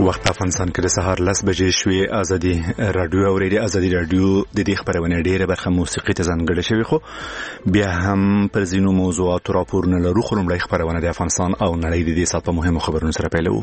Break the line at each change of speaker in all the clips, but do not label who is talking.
وخت افغانستان کې د سهار 10 بجې شوې. ازادي رادیو اوریدي. ازادي رادیو د دې خبرونه ډیره برخه موسیقي ته ځانګړې شوی، خو بیا هم پر ځینو موضوعاتو راپورونه لرو. خو لومړی خبرونه د افغانستان او نړۍ د دې سات په مهمو خبرونو سره پیلوو.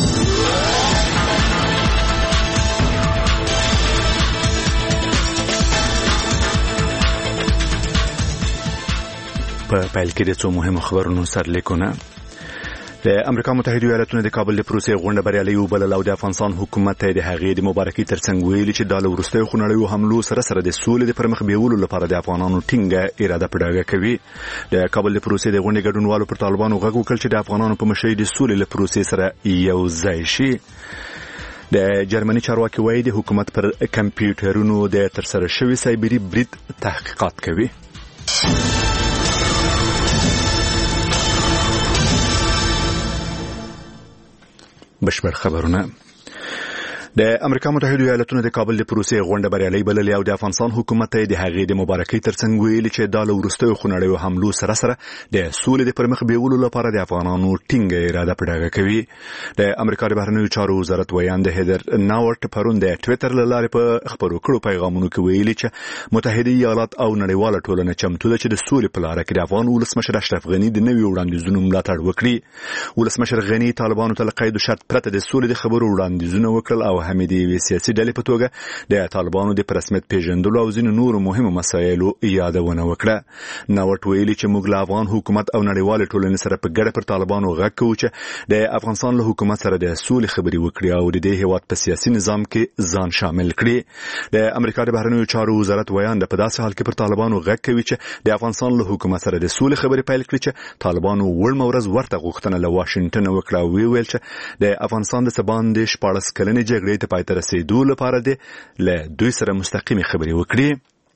په پیل کې د څو مهمو خبرونو سرلیکونه. د امریکا متحده ایالاتونو د کابل د پروسې غونډه بریالۍ وبلله او د افغانستان حکومت ته د هغې د مبارکۍ ترڅنګ ویلي چې د وروستیو خونړیو حملو سره د سولې د پرمخ بیولو لپاره د افغانانو ټینګه اراده په ډاګه کوي. د کابل د پروسې د غونډې ګډونوالو پر طالبانو غږ وکړ چې د افغانانو په مشرۍ د سولې له پروسې سره یو ځای شي. د جرمني چارواکي وایي د حکومت پر کمپیوټرونو د ترسره شوي سایبري برید تحقیقات کوي. بشپړ خبرونه. د امریکا متحده ایالاتونو د کابل د پروسې غونډه بریالۍ بللې او د افغانستان حکومت ته د هغې د مبارکۍ ترڅنګ ویلي چې د وروستیو خونړیو حملو سره د سولې د پرمخ بیولو لپاره د افغانانو ټینګه اراده په ډاګه کوي. د امریکا د بهرنیو چارو وزارت ویاند هیدر ناورت پرون د ټویټر له لارې په خبرو کړو پیغامونو کې ویلي چې متحده ایالات او نړیواله ټولنه چمتو ده چې د سولې په لاره کې د افغان ولسمشر اشرف غني د نوي وړاندیزونو ملاتړ وکړي. ولسمشر غني طالبانو ته له قید او شرط پرته د سولې د خبرو وړاندیزونه وکړل او حمیدي وی سیاسي ډلې په توګه د طالبانو د رسمیت پیژندلو او ځینو نورو مهمو مسایلو یادونه وکړه. ناوټ ویلي چې موږ له افغان حکومت او نړیوال ټولنې سره په ګډه پر طالبانو غږ کوو چې د افغانستان له حکومت سره د سولې خبرې وکړي او د دې هیواد په سیاسي نظام کې ځان شامل کړي. د امریکا د بهرنیو چارو وزارت ویاند په داسې حال کې پر طالبانو غږ کوي چې د افغانستان له حکومت سره د سولې خبرې پیل کړي چې طالبانو وړمه ورځ ورته غوښتنه له واشنگټن وکړه او ویل چې د افغانستان د سبان د 14 کلنې جګړې ته پای ته رسیدو لپاره د له دوی سره مستقیمه خبرې وکړي.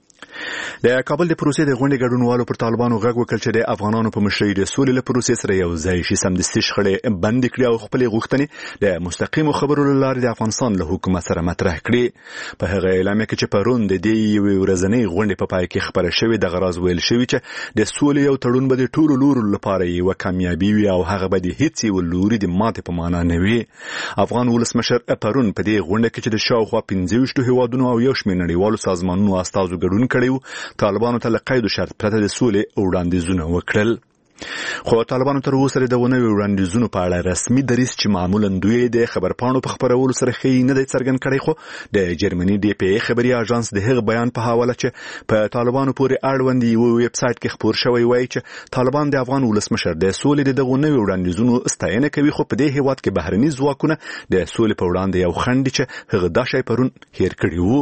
د کابل د پروسې د غونډې ګډونوالو پر طالبانو غږ وکړ چې د افغانانو په مشرۍ د سولې له پروسې سره یو ځای شي، سمدستي شخړې بند کړي او خپل غوښتنې د مستقیمو خبرو له لارې د افغانستان له حکومت سره مطرح کړي. په هغه اعلامیه کې چې پرون د دې یوې ورځنۍ غونډې په پای کې خبره شوې د غراض ویل شوی چې د سولې یو تړون به د ټولو لورو لپاره یو کامیابی وي او هغه به د هیڅ یو لوري د ماتې په معنا نه وي. افغان ولسمشر پرون په دې غونډه کې چې د شاوخوا 15 هیوادونو او یو شمېر نړیوالو سازمانونو استازو ګډون کړي طالبانو ته له قید او شرط پرته د سولې وړاندیزونه وکړل. خو طالبانو تر اوسه د ونوي وړاندیزونو په اړه رسمي دریځ چې معمولا دوی د خبرپاڼو په خبرولو سره خې نه دی څرګند کړی. خو د جرمني ډي پی ای خبري اژانس د هغه بیان په حواله چې په طالبانو پورې اړوند یو ویب سټ کې خبر شوی وایي چې طالبان د افغان ولسمشر د سولې د دغه نوي وړاندیزونو ستاینه کوي، خو په دې هیواد کې بهرني ځواکونه د سولې په وړاندې یو خنډ چې هغه دا شی پرون هیر کړی وو.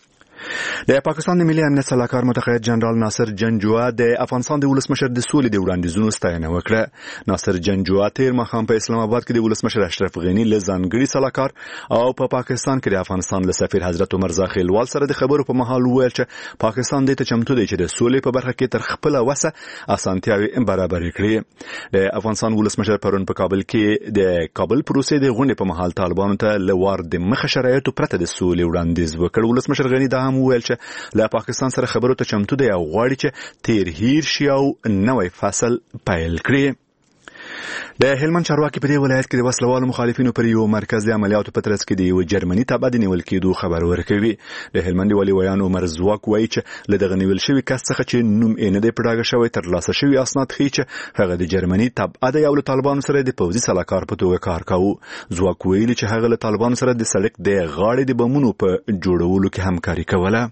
د پاکستان د ملي امنیت سلاکار متقاعد جنرال ناصر جنجوا د افغانستان د ولسمشر د سولې د وړاندیزونو ستاینه وکړه. ناصر جنجوا تیر مخام په اسلام آباد کې د ولسمشر اشرف غني له ځانګړي سلاکار او په پاکستان کې د افغانستان له سفیر حضرت عمر زاخیلوال سره د خبرو په مهال وویل چې پاکستان دې ته چمتو دی چې د سولې په برخه کې تر خپل وسه اسانتیاوي برابر کړي. د افغانستان ولسمشر پرون په کابل کې د کابل پروسې د غونډې په مهال طالبانو ته لوار د مخه شرایطو پرته د سولې وړاندیز وکړ. ولسمشر غني دا ویل چې له پاکستان سره خبرو ته چمتو دی او غواړي چې تیر هیر شي او نوې فصل پیل کړي. د هلمند چارواکي په دې ولایت کې د وسلوالو مخالفینو پر یو مرکز د عملیاتو په ترڅ کې د یو جرمني تابع د نیول کېدو خبر ورکوي. د هلمند والي ویان عمر زواک وایي چې له دغه نیول شوی کس څخه چې نوم یې نه دی پړاګه شوی ترلاسه شوی اسناد ښیي چې هغه د جرمني تابع دی او له طالبانو سره د پوځي سلاکار په توګه کار کاوه. زواک ویلي چې هغه له طالبانو سره د سړک د غاړې د بمونو په جوړولو کې همکاري کوله.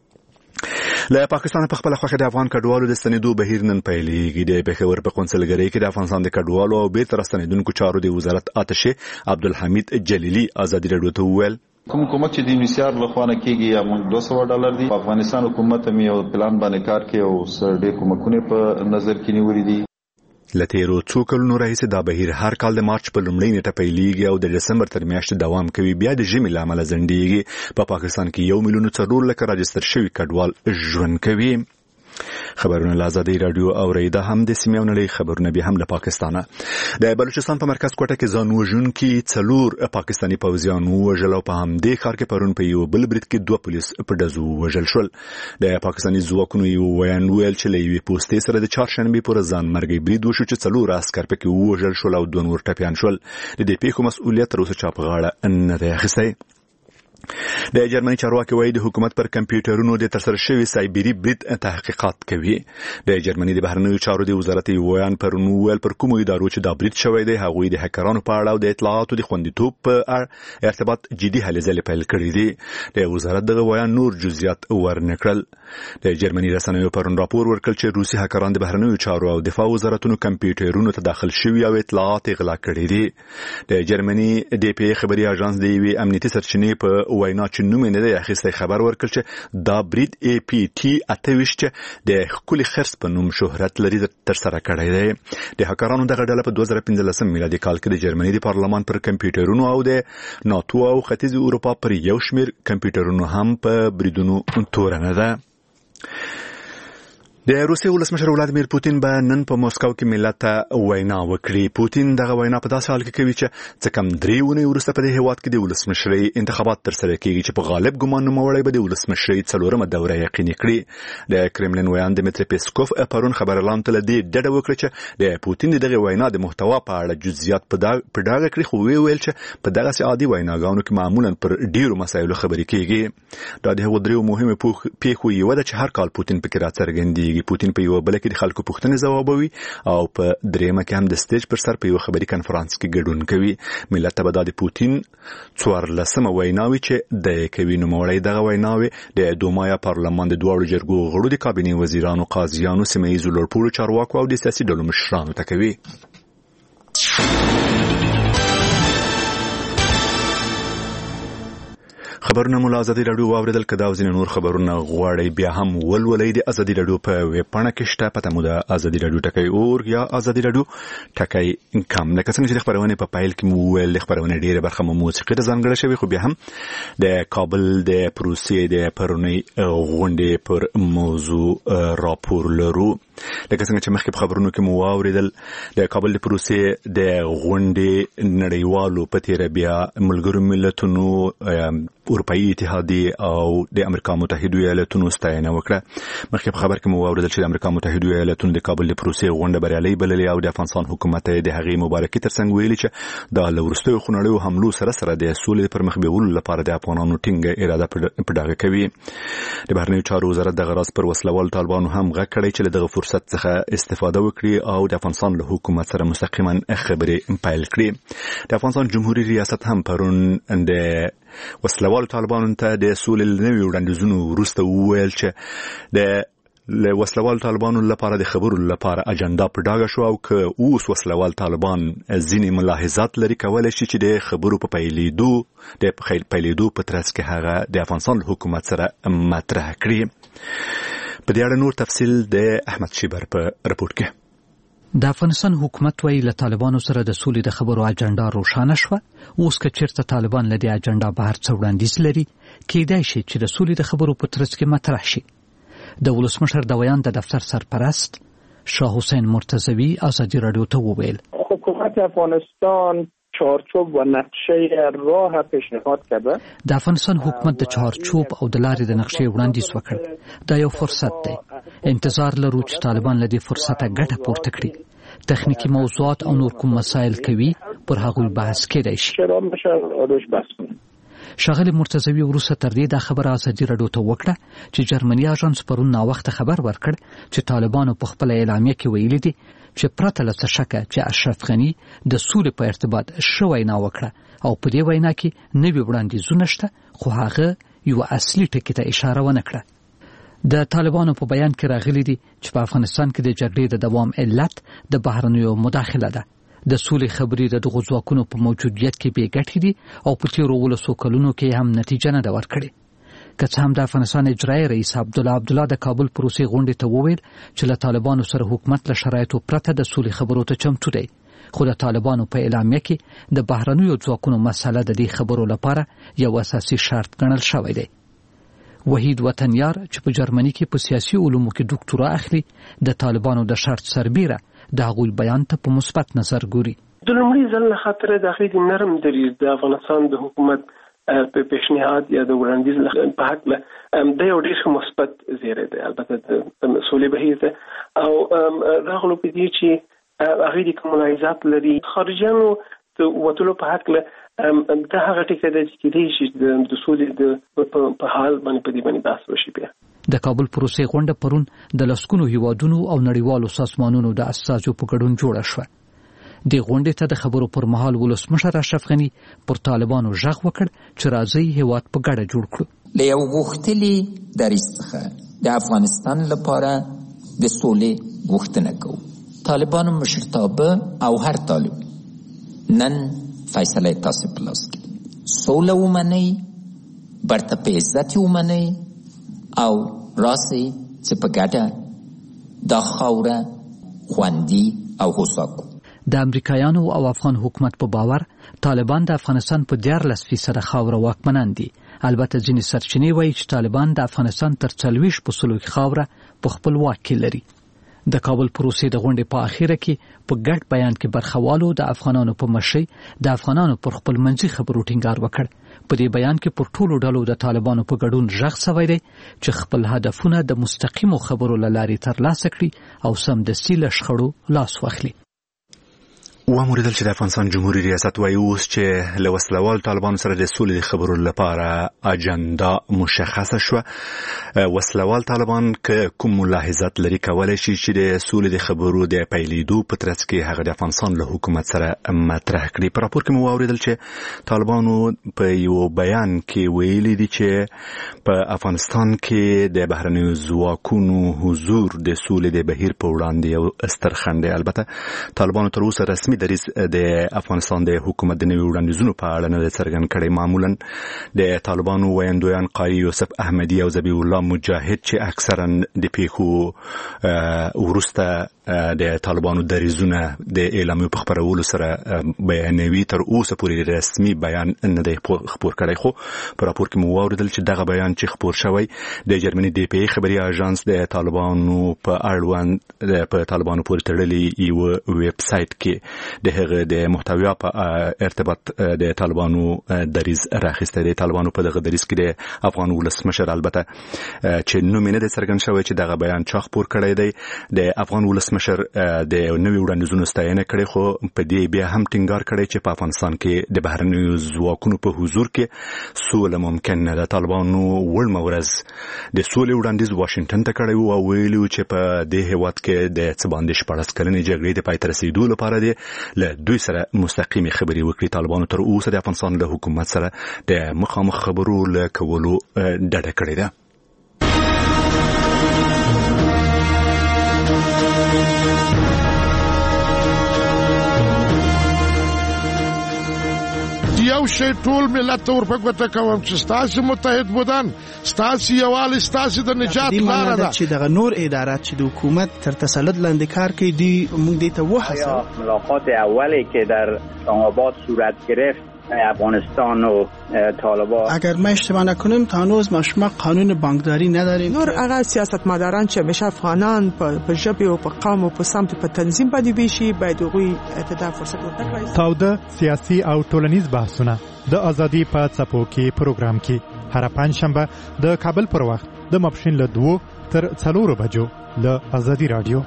له پاکستان په خپل خوخه د افغان کډوالو د ستنېدو بهیر نن پیلېږي. د پېښور په قونسلګرۍ کې د افغانستان د کډوالو او بیرته راستنېدونکو چارو د وزارت اتشه عبدالحمید جلیلی ازادي راډیو ته وویل
کوم چې د انیسیار لخوانه کېږي یا موږ $200 دی. افغانستان حکومت هم یو پلان باندې کار کوي او سر ډېر کومکونه په نظر کې نیولې دي.
لتیرو څو کلونو راهیسې دا بهیر هر کال د مارچ په لومړۍ نیټه پیلېږي او د دسمبر تر میاشتې دوام کوي. بیا د ژمي له امله ځنډېږي. په پاکستان کې 1,400,000 راجستر شوي کډوال ژوند کوي. خبرونه له ازادي رادیو اوریده هم د سیمې نړۍ خبرونه به هم له پاکستانه د بلوچستان په مرکز کوټه کې ځان وژونکي 4 پاکستانی پوځیان وژل او په همدې ښار کې پرون په یو بل برید کې 2 پولیس په ډزو وژل شول د پاکستانی ځواکونو یو ویل چې لوي پوسټې سره د چهارشنبه پر ځان مرګي برید وشو چې 4 عسكر پکې وژل شول او 2 نور ټپيان شول د دې پیښو مسؤلیت تر اوسه چا په غاړه نه دی اخیستی د جرمني چارواکي وایي د حکومت پر کمپیوټرونو د ترسره شوی سایبری برید تحقیقات کوي د جرمني د بهرنیو چارو د وزارت ویان پر نوول پر کومو ادارو چې دا برید شوی دی هغوی د هکرانو په اړه او د اطلاعاتو د خوندیتوب په ارتباط جدي هلې ځلې پیل کړې دي د وزارت دغه ویان نور جزئیات ورنکړل د جرمني رسنیو پر راپور ورکړ چې روسي هکران د بهرنیو چارو او دفاع وزارتونو کمپیوټرونو ته داخل شوی او اطلاعات اغلا کړي دي د جرمني د پی خبري اژانس د وی امنیتي سرچینې په وینا چې نوم نه دی اخیستی خبر ورکړ چې دا برید ای پی ټی 28 د خولي خرڅ په نوم شهرت لري تر سره کړی دی د هکرانو دغه ډله په 2015 میلادي کال کې د جرمني د پارلمان پر کمپیوټرونو او د ناتو او ختیځ اروپا پر یو شمیر کمپیوټرونو هم په بریدونو تورنه ده د روسیې ولسمشر ولادیمیر پوتین به نن په موسکو کې ملت ته وینا وکړي پوتین دغه وینا په داسې حال کې کوي چې څه کم 3 ونې وروسته په دې هیواد کې د ولسمشرۍ انتخابات ترسره کیږي چې په غالب ګمان نوموړی به د ولسمشرۍ 4مه دوره یقیني کړي د کرملین ویان دمیتری پیسکوف پرون خبر اعلان کړ د ډډه وکړه چې د پوتین دغه وینا د محتوا په اړه جزئیات په ډاګه کړی خو ویل چې په دغه عادي ویناګانو کې معمولا پر ډیرو مسایلو خبرې کیږي دا د هغو درې مهمه پیښو یو ده چې هر کال پوتین پکې راڅرګندي پوتین په یو بل کې د خلکو پوښتنې ځوابوي او په دریمه کې هم د سټیج پر سر په یو خبري کانفرنس کې ګډون کوي ملت ته به د پوتین 14مه ویناوي چې د کوي نوموړی دغه ویناوي د دومایا پارلمان د دوه جرګو غړو د کابینې وزیرانو قاضیانو سیمه‌ییزو لوړپوړو چارواکو او د سیاسي ډلو مشرانو ته کوي خبرونه مو ازادي رادیو واوریدل کدا وزین نور خبرونه غواړي بیا هم ولولې د ازادي رادیو په ویب پاڼه کې شته پته مو د ازادي رادیو ټکی اور یا ازادي رادیو ټکی کم نه کڅنګ چې خبرونه په پایل کې مو ول خبرونه ډیره برخه مو موسیقي ته ځانګړې شوی خو بیا هم د کابل د پروسې د پرونی غونډې پر موضوع راپور لرو لکه څنګه چې مخکې په خبرونو کې مو واوریدل د کابل د پروسې د غونډې نړیوالو په تیر بیا ملګرو ملتونو اروپאי اتحادیه او د امریکا متحده ایالاتونو ستاینه وکړه مخکې په خبر کې مو واوریدل چې د امریکا متحده ایالاتونو د کابل د پروسې غونډه بریالۍ بللې او د افغانستان حکومت د هغې مبارکي ترڅنګ ویلي چې د لورستو خنړیو حملو سره د سولې پر مخ بیولو لپاره د افغانانو ټینګه اراده په ډاګه کوي د بهرنیو چارو وزارت د غراس پر وسلوال طالبانو هم غږ کړی چې دغه فرصت څخه استفاده وکړي او د افغانستان له حکومت سره مستقیما خبرې پیل کړي د افغانستان جمهوریت ریاست هم پرون د وسلوال طالبانو ته د سولې نوي وړاندیزونو وروسته وویل چې د وسلوال طالبانو لپاره د خبرو لپاره اجنډا په ډاګه شو او که اوس وسلوال طالبان ځینې ملاحظات لري کولای شي چې د خبرو په پیلېدو په ترڅ کې هغه د افغانستان حکومت سره مطرح کړي په دې اړه نور تفصیل د احمد شیبر په رپورت کې
د افغانستان حکومت وایي له طالبانو سره د سولې د خبرو اجنډا روښانه شوه اوس که چیرته طالبان له دې اجنډا بهر څه وړاندیز لري کېدای شي چې د سولې د خبرو په ترڅ کې مطرح شي د ولسمشر د ویان د دفتر سرپرست شاه حسین مرتضوی ازادي رادیو ته وویل
حکومت افغانستان چارچوب و نقشه راه پیشنهاد کرده
د افغانستان حکومت د چارچوب او د لارې د نقشې وړاندیز وکړ دا یو فرصت دی انتظار لرو چې طالبان له دې فرصته ګټه پورته کړي تخنیکی موضوعات او نور کوم مسایل کوي پر هغوی بحث کېدای شي ښاغلی مرتضوی وروسته تر دې دا خبره ازادي رادیو ته وکړه چې جرمني اژانس پرون ناوخته خبر ورکړ چې طالبانو په خپل اعلامیه کې ویلي دي چې پرته له څه شکه چې اشرف غني د سولې په ارتباط ښه وینا وکړه او په دې وینا کې نوي وړاندیزونه شته خو هغه یو اصلي ټکي ته اشاره ونه کړه د طالبانو په بیان کې راغلي دي چې په افغانستان کې د جګړې د دوام علت د بهرنیو مداخله ده د سولې خبرې د دغو ځواکونو په موجودیت کې بې ګټې دي او په تیرو 12 کلونو کې هم نتیجه نه ده ورکړې که څه هم د افغانستان اجرایي رئیس عبدالله د کابل پروسې غونډې ته وویل چې له طالبانو سره حکومت له شرایطو پرته د سولې خبرو ته چمتو دی خو د طالبانو په اعلامیه کې د بهرنیو ځواکونو مسله د دې خبرو لپاره یو اساسي شرط ګڼل شوی دی وحید وطنیار چې په جرمني کې په سیاسي علومو کې ډاکټورا اخلي د طالبانو د شرط سربیره د هغوی بیان ته په مثبت نظر ګوري.
د لومړي ځل خاطر د هغې نرم دریځ د افغانستان د حکومت په پیشنهاد یا د وړاندیز په حق له د یو ډېر مثبت زیری دی. البته د سولې بهیر ده او راغلو په دې چې هغې د کمونایزات لري خارجیانو د وتلو په حق له دا هغه ټکي ده چې کېدای شي د سولې په حال باندې په دې باندې بحث وشي. بیا
د کابل پروسې غونډه پرون د لسګونو هیوادونو او نړیوالو سازمانونو د اساسو په ګډون جوړه شوه. د غونډې ته د خبرو پر مهال ولسمشر اشرف غني پر طالبانو ژغ وکړ چې راځي هیواد په ګډه جوړ کړو.
له یو غوښتلې دریځ څخه د افغانستان لپاره د سولې غوښتنه کوو. طالبانو مشرتابه او هر طالب نن فیصله تاسو په لاس کې سوله ومني، برته عزت ومني او راسي چې په ګډه د خاوره خوندي او هوساکو.
د امریکایانو او افغان حکومت په باور طالبان د افغانستان په 14% خاوره واکمنان دي. البته ځینې سرچینې وایي چې طالبان د افغانستان تر 40% خاوره په خپل واک کې لري. د کابل پروسې د غونډې په اخیره کې په ګډ بیان کې برخوالو د افغانانو په مشرۍ د افغانانو پر خپل منځي خبرو ټینګار وکړ. په دې بیان کې پر ټولو ډلو د طالبانو په ګډون ژغ شوی دی چې خپل هدفونه د مستقیمو خبرو له لارې ترلاسه کړي او سمدستي له شخړو لاس واخلي.
واموریدل چې د افغانستان جمهوریت ریاست وایي اوس چې له وسلوال طالبانو سره د سولې د خبرو لپاره اجنډا مشخصه شوه. وسلوال طالبان که کوم ملاحظات لري کولای شي چې د سولې د خبرو د پیلېدو په ترڅ کې هغه د افغانستان له حکومت سره مطرح کړي. په راپور کې مو واوریدل چې طالبانو په یو بیان کې ویلي دي چې په افغانستان کې د بهرنیو ځواکونو حضور د سولې د بهیر په وړاندې یو ستر خنډ دی. البته طالبانو تر اوسه رسمي دریځ د افغانستان د حکومت د نوي وړاندیزونو په اړه نه څرګند کړی. معمولا د طالبانو ویاندویان قاری یوسف احمدی او ذبیح الله مجاهد چې اکثرا د پیښو وروسته د طالبانو دریځونه د اعلامیو په خپرولو سره بیانوي، تر اوسه پورې رسمي بیان نه دی خپور کړی. خو په راپور کې مو واوریدل چې دغه بیان چې خپور شوی د جرمني د پی خبري اژانس د طالبانو په اړوند په طالبانو پورې تړلې یو ویب سایټ کې د هغه د محتوا په ارتباط د طالبانو دریز راخسته. د طالبانو په دغه دریز کې د افغان ولسمشر البته چې نوم نه د څرګند شوی چې دغه بیان چا خپور کړی دی، د افغان ولسمشر د نوي وړاندیزونو ستاینه کړې، خو په دې بیا هم ټینګار کړی چې په افغانستان کې د بهرنیو ځواکونو په حضور کې سوله ممکن نه ده. طالبانو وړمه ورځ د سولې وړاندیز واشنگټن ته کړی او ویلي چې په دې هیواد کې د څه باندې 14 کلنې جګړې د پای ته رسیدو لپاره دی له دوی سره مستقیمي خبري وکړي. طالبانو تر اوسه د افغانستان له حکومت سره د مخامخ خبرو له کولو ډډه کړې ده.
یو شی ټول ملت ته ورپګوته کوم چې ستاسو متحد بودن، ستاسو یووالی، ستاسو د نجات لاره ده.
چې دغه نور ادارات چې د حکومت تر تسلط لاندې کار کوي دی موږ دې ته وحسه.
ملاقات اولی که در اسلام آباد صورت گرفت افغانستان و طالبان،
اگر ما اشتباه نکنیم تا هنوز ما قانون بانکداری نداریم.
نور هغه سیاستمداران چې همیشه افغانان په ژبه او په قوم او په سمت په تنظیم باندې ویشي باید هغوی ته فرصت ورکړي.
تاوده سیاسي او ټولنیز بحثونه د ازادي په څپو کې پروګرام کې هر پنځشنبه د کابل پر وخت د ماپښین له 2 تر 4 بجو له ازادي رادیو.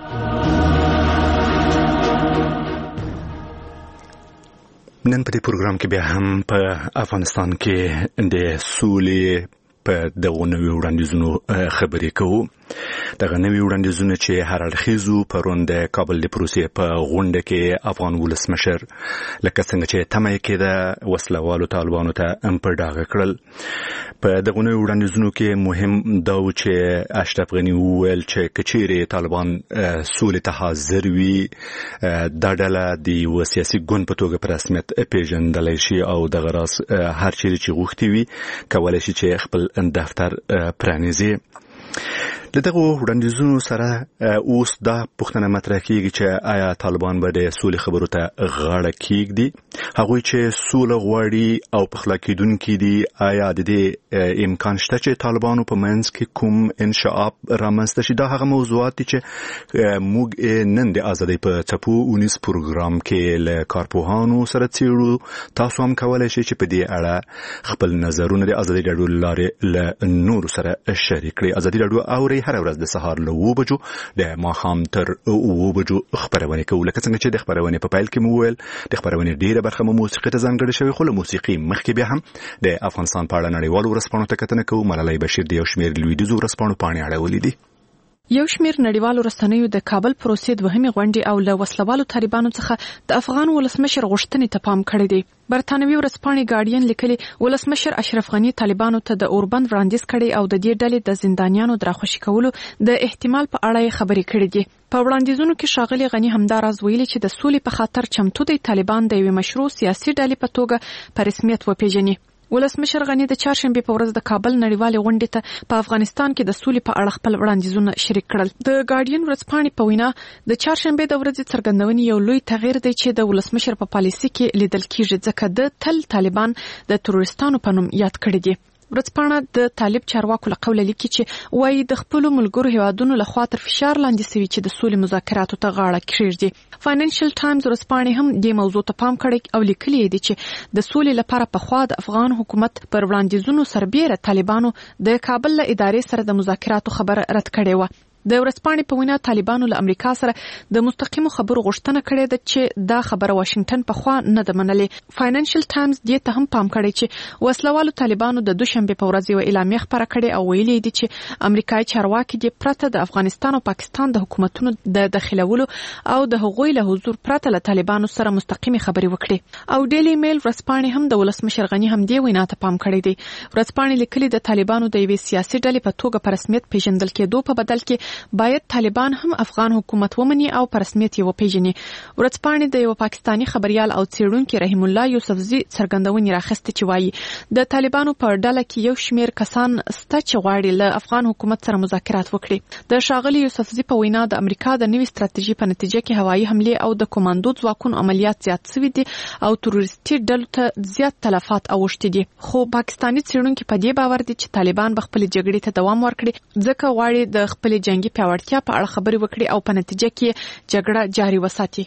نن په دې پروګرام کې بیا هم په افغانستان کې د سولې په دغه نوي وړاندیزونو خبرې کوو. دغه نوي وړاندیزونه چې هر اړخیزو پرون د کابل د پروسې په غونډه کې افغان ولسمشر لکه څنګه چې تمه کېده وسلوالو طالبانو ته په ډاګه کړل. په دغه نوي وړاندیزونو کې مهم دا و چې اشرف غني وویل چې کچېرې طالبان سولې ته حاضر وي دا ډله د یو سیاسي ګوند په توګه په رسمیت پیژندلی شي او دغه راز هر چیرې چې غوښتي وي کولی شي چې خپل دفتر پرانیزي. دغه وړاندیزونو سره اوس دا پوښتنه مطرح کیږي چې آیا طالبان به د سولې خبرو ته غاړه کیږدي هغوی چې سوله غواړي او په خلاقیدونکو دي آیا د دې امکان شته چې طالبانو په منځ کې کوم انشعاب رامنځته شي دا هغه موضوعات دي چې موږ نن د ازادۍ په چپو اونیس پروګرام کې له کارپوهانو سره څېړو تاسو هم کولای شئ چې په دې اړه خپل نظرونه د ازادۍ راډیو لارې له نورو سره شریک کړئ ازادۍ راډیو اوري هر ورځ د سهار له 9 بجو د ماښام تر 9 بجو خبرونه کوي لکه څنګه چې د خبرونه په پیل کې مو ویل د خبرونه ډیره برخه موسیقي ته ځانګړې شوی خو له موسیقي مخکې بیا هم د افغانستان په اړه نړیوالو ورځپاڼو ته کتنه کوو ملالۍ بشیر د یو شمېر لویدیځو ورځپاڼو پاڼې اړولې دي
یو شمیر نړیوالو رسنیو د کابل پروسې دوهمې غونډې او له وسلوالو طالبانو څخه د افغان ولسمشر غوښتنې ته پام کړی دی برتانوي ورځپاڼې ګارډین لیکلي ولسمشر اشرف غنی طالبانو ته د اوربند وړاندیز کړی او د دې ډلې د زندانیانو د راخوشي کولو د احتمال په اړه خبرې کړې دي په وړاندیزونو کې ښاغلي غنی همداراز ویلي چې د سولې په خاطر چمتو دی طالبان د یوې مشروع سیاسي ډلې په توګه په رسمیت وپیژني ولسمشر غنی د چهارشنبه په ورځ د کابل نړیوالې غونډې ته په افغانستان کې د سولې په اړه خپل وړاندیزونه شریک کړل د ګارډین ورځپاڼې په وینا د چهارشنبه د ورځې څرګندونې یو لوی تغییر دی چې د ولسمشر په پالیسي کې لیدل کیږي ځکه د تل طالبان د تروریستانو په نوم یاد کړی دي ورځپاڼه د طالب چارواکو له قوله لیکي چې وایي د خپل ملګرو هیوادونو له خوا تر فشار لاندې سوي چې د سولې مذاکراتو ته غاړه کېږدي فاینانشل ټایمز ورځپاڼې هم د موضوع ته پام کړی او لیکلي دي چې د سولې لپاره په خوا د افغان حکومت پر وړاندیزونو سربېره طالبانو د کابل له ادارې سره د مذاکراتو خبره رد کړې و د ورځپاڼې په وینا طالبانو له امریکا سره د مستقیمو خبرو غوښتنه کړې ده چې دا خبره واشنگټن په خوا نه ده منلې فاینانشل ټایمز دې ته هم پام کړی چې وسلوالو طالبانو د دوشنبه په ورځ یو اعلامیه خپره کړې او ویلي دي چې امریکایي چارواکي دې پرته د افغانستان او پاکستان د حکومتونو د داخلولو او د هغوی له حضور پرته له طالبانو سره مستقیمي خبرې وکړي او ډیلی میل ورځپاڼې هم د ولسمشر غنی هم دې وینا ته پام کړی دی ورځپاڼې لیکلي د طالبانو د یوې سیاسي ډلې په توګه په رسمیت پیژندل کېدو په بدل کې باید طالبان هم افغان حکومت ومني او په رسمیت یې وپیژني ورځپاڼې د یو پاکستانی خبريال او څېړونکي رحیم الله یوسفزي څرګندونې راخسته چې وایي د طالبانو په ډله کې یو شمیر کسان سته چې غواړي له افغان حکومت سره مذاکرات وکړي د ښاغلي یوسفزي په وینا د امریکا د نوې ستراتیژي په نتیجه کې هوایي حمله او د کمانډو ځواکونو عملیات زیات شوي دي او تروریستي ډلو ته زیات تلفات اوښتي دي خو پاکستانی څېړونکي په دې باور دي چې طالبان به خپل جګړې ته دوام ورکړي ځکه غواړي د خپل جنگي پیاوړتیا په اړه خبرې وکړي او په نتیجه کې جګړه جاري وساتي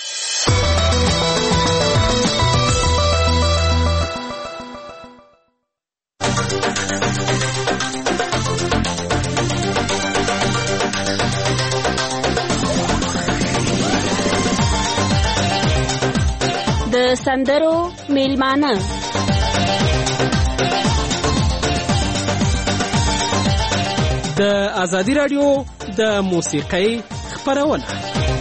د سندرو میلمانه
د ازادي رادیو د موسیقۍ خبرونه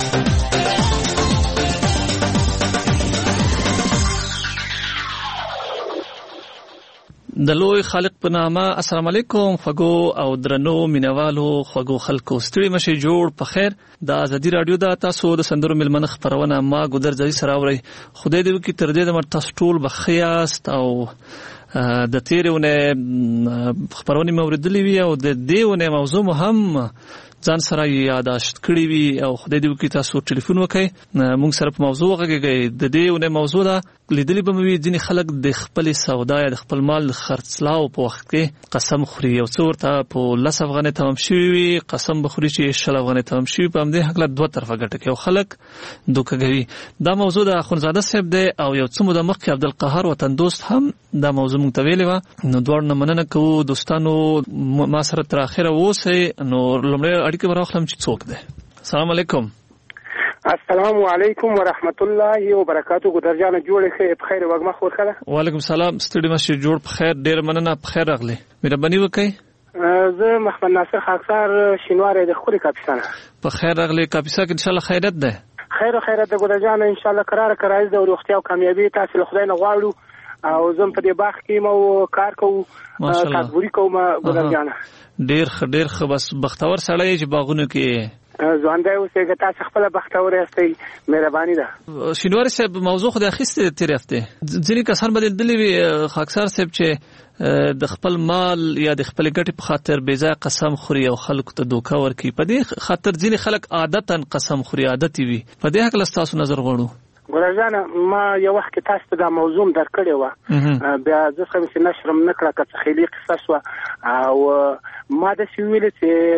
د لوی خالق په نامه السلام علیکم خغو او درنو مینوالو خغو خلکو ستړي مشه جوړ په خیر د ازادي رادیو د تاسو د سندرو ملمنه خبرونه ما ګودر ځای سره اوري خدای دې وکړي تر دې د تاسو ټول بخیاست او د تیرونه خبرونه موردلې وی او د دیونه موضوع هم ځان سره یاداشت کړی وی او خدای دې وکړي تاسو ټلیفون وکړئ موږ سره په موضوع غږیږئ د دیونه موضوع دا لیدلې به مې ځینې خلک د خپل سودا یا د خپل مال خرڅلاو په وخت کې قسم خوري او څو ورته په 10 افغانۍ تمام شوی وي قسم بخوري چې 10 افغانۍ تمام شوی په همدې حق له دوه طرفه ګټه کوي او خلک دوکګوي دا موضوع د اخونزاده صاحب دی او یو څه مده مخکې عبدالقهار وطن دوست هم دا موضوع مونږ ته ویلې وه نو دواړو نه مننه کوو دوستانو ما سره تر اخره اوسئ نو لومړی اړیکه به راخلم چې څوک دی السلام علیکم
السلام علیکم ورحمت الله وبرکاتہ ګدرجان جوړ ښه په خیر وګما خو خله
وعلیکم السلام ستړي مشه جوړ په خیر ډیر مننه په خیر راغلی مهرباني وکړئ
زه محمد ناصر خاکسار شینوار د خوري کاپیسان
په خیر راغلی کاپیسا کې ان شاء الله خیرت ده
خیرت د ګدرجان ان شاء الله قرار کرایز د روغتیا او کامیابی تاسو له خدای نه غواړو او زم په دې باغ کې مو کار کوو تدبیری کوم ګدرجان
ډیر ښه بس بختور سړی چې باغونو کې
ژوندی اوسئ تاسو خپل بختور یاستئ مهرباني ده
شینواری صاحب موضوع خو د اخیسته تیر هفته ځینې کسان به دلی وي خاکسار صاحب چې د خپل مال یا د خپل ګټې په خاطر بې ځای قسم خوري او خلکو ته دوکه ورکوي په دې خاطر ځینې خلک عادتا قسم خوري عادت وي په دې هکله ستاسو نظر غواړو
ګلجانه ما یو وخت کې تاسو ته دا موضوع درکړې وه بیا زه خو چې نشرم نه کړه که څه خیلي قصه شوه او ما داسې ویلې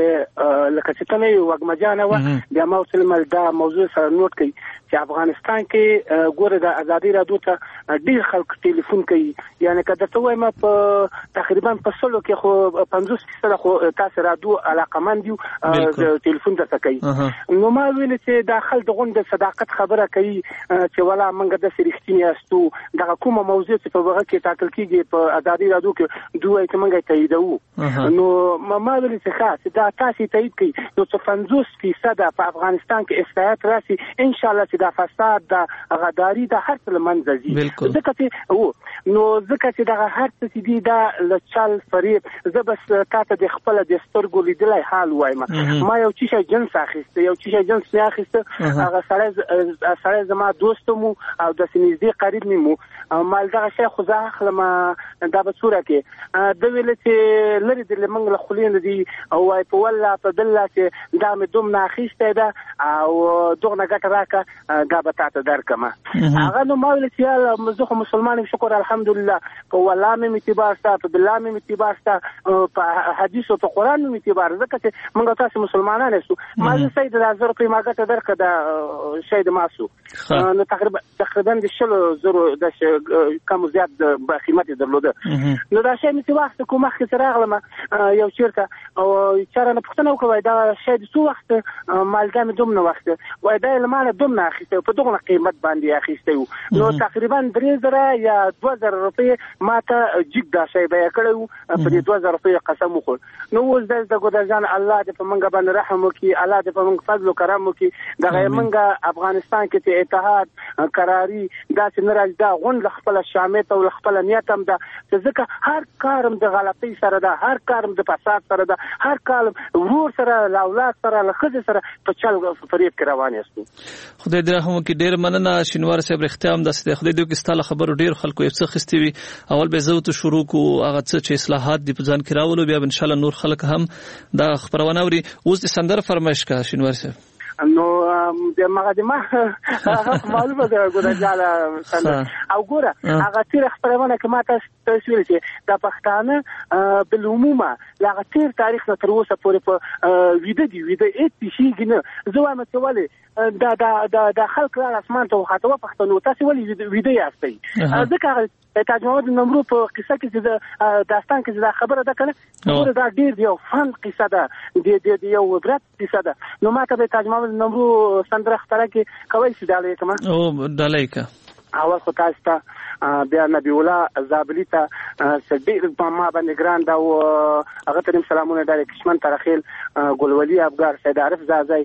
چې لکه چې ته نه یې وږمجانه وه بیا ما ورته ویل دا موضوع سره نوټ کړئ چې افغانستان کې ګوره د ازادي راډیو ته ډېر خلک ټلیفون کوي یعنی که درته وایم په تقریبا په 100 کې خو 50% خو تاسو راډیو علاقمند یو ټلیفون درته کوي نو ما ویل چې دا خلک د غونډې صداقت خبره کوي چې ولا موږ د سریښتینی استو دغه کومه موضوع چې په وګه کې ټاکل کیږي په ازادي راډیو کې دوی چې موږ تاییدو نو ما ویل چې خاص دا تاسو تایید کوي نو 50% په افغانستان کې اصلاحات راسي ان شاء الله دا فساد دا غداری دا هر څه منځي ځکه چې نو ځکه چې دا هر څه دي دا لچل فریب زه بس تاسو د خپل د سترګو لیدلای حال وایم ما یو چیشي جنس اخیسته یو چیشي جنس نه اخیسته هغه سره زما دوستمو او د سنځدي قریب نیمو مال دا شي خو ځه خلم دا به صورت کې د ویل چې لري د لمنګ له خلین دي او وايي په ولا په دله چې دا مې دوم نه اخیسته ده او دغه ګټه راکا دا به تاسو درکمه هغه نو ما ویل چې زه مسلمان شکر الحمدلله په ولا مې اعتبار ستا په بالله مې اعتبار ستا په حدیث او په قران مې اعتبار ځکه چې موږ تاسو مسلمانان یو ما سید د 1000 روپۍ ما ګټه درکړه دا شهید ماسو نو تقریبا د 100,000 د کم زیات د قیمت درلوده نو دا شی مې وخت کوم مخ کې راغلم یو چیرته او چاره نه پښتنه وکوي دا شهید سو وخت مالګه مې دوم نه وخت وای دا لمانه دوم نه اخیسته په دغه قیمت باندې اخیسته نو تقریبا 3000 یا 2000 روپۍ ماته جګ دا شی به کړو په 2000 روپۍ قسم وخور نو اوس د ګودرجان الله دې په منګه باندې رحم وکي الله دې په منګه فضل او کرم وکي دغه منګه افغانستان کې ته اتحاد قراری دا چې ناراض دا غون خپل شامت او خپل نیت هم دا چې ځکه هر کارم د غلطۍ سره دا هر کارم د فساد سره دا هر کارم ورور سره اولاد سره لخذ سره په چل فریب کې روان یاستو
خدای دې رحم وکړي ډېر مننه شینوار صاحب اختیام داسې خدای دې کې ستاله خبرو ډېر خلکو یو څه خستي وي اول به زه ته شروع کو هغه څه چې اصلاحات دي په ځان کې راولو بیا ان شاء الله نور خلک هم دا خبرونه اوري اوس د سندر فرمایش کا شینوار صاحب
نو د مقدمه معلومه ده ګورجاله او ګوره هغه تیر خبرونه کما تاسو ویل چې د پښتانه بل عمومه لا تیر تاریخ تر اوسه پورې په ویده هیڅ شي نه زه وایم چې ولې د خلک را اسمان ته خاطو پښتنو تاسو ولې ویده یاستئ ځکه تاج محمد نمرو په قصه کې چې داستان کې دا خبره ده کنه ګوره دا ډیر یو فن قصه ده د یو عبرت قصه ده نو ما ته تاج محمد نمرو سندره ختره کې کوي چې دالې کما
او دالې کا
اول خو تاسو ته بیا نبی الله زابلی ته سړي په ما باندې ګران دا او هغه ته سلامونه دالې کشمن ترخیل ګلولي افغار سید عارف زازای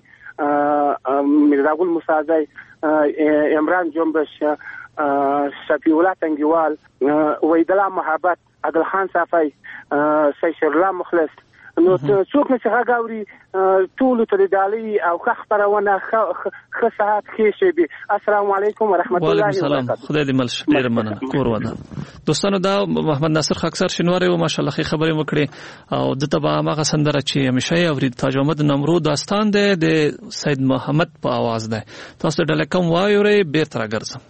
میرزا ګل موسی عمران جنبش شفیع الله تنگیوال ویدلا محبت عادل خان صافی سید الله مخلص نو څوک چې هغه غوري ټول ته د دالي او خبرونه خصات کې شي السلام علیکم ورحمت الله
وبرکاته خدای دې ملش ډیر مننه کور ودا دوستانو دا محمد ناصر خاکسار شینواری او ماشاءالله خې خبرې وکړي او د تبا هغه سندره چې همیشه اورید تاج محمد نمرو داستان دی د سید محمد په आवाज ده تاسو د لکم وایوري بیرته راګرځم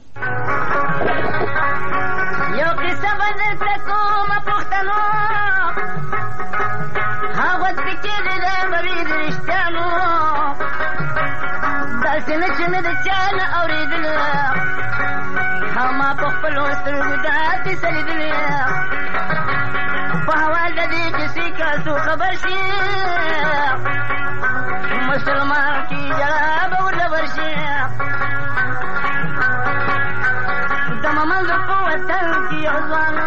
یو قصه بدل کوم پښتنو هاوت پکې دې مې رښتانو داسې نه چې مې د چا نه اورېدل ما په خپلو سترګو داسې سلیدل په حواله د دې کیسې که څوک خبر شي مسلمان کې ژړا به ورله ورشي د ممل په وطن کې یو ځوان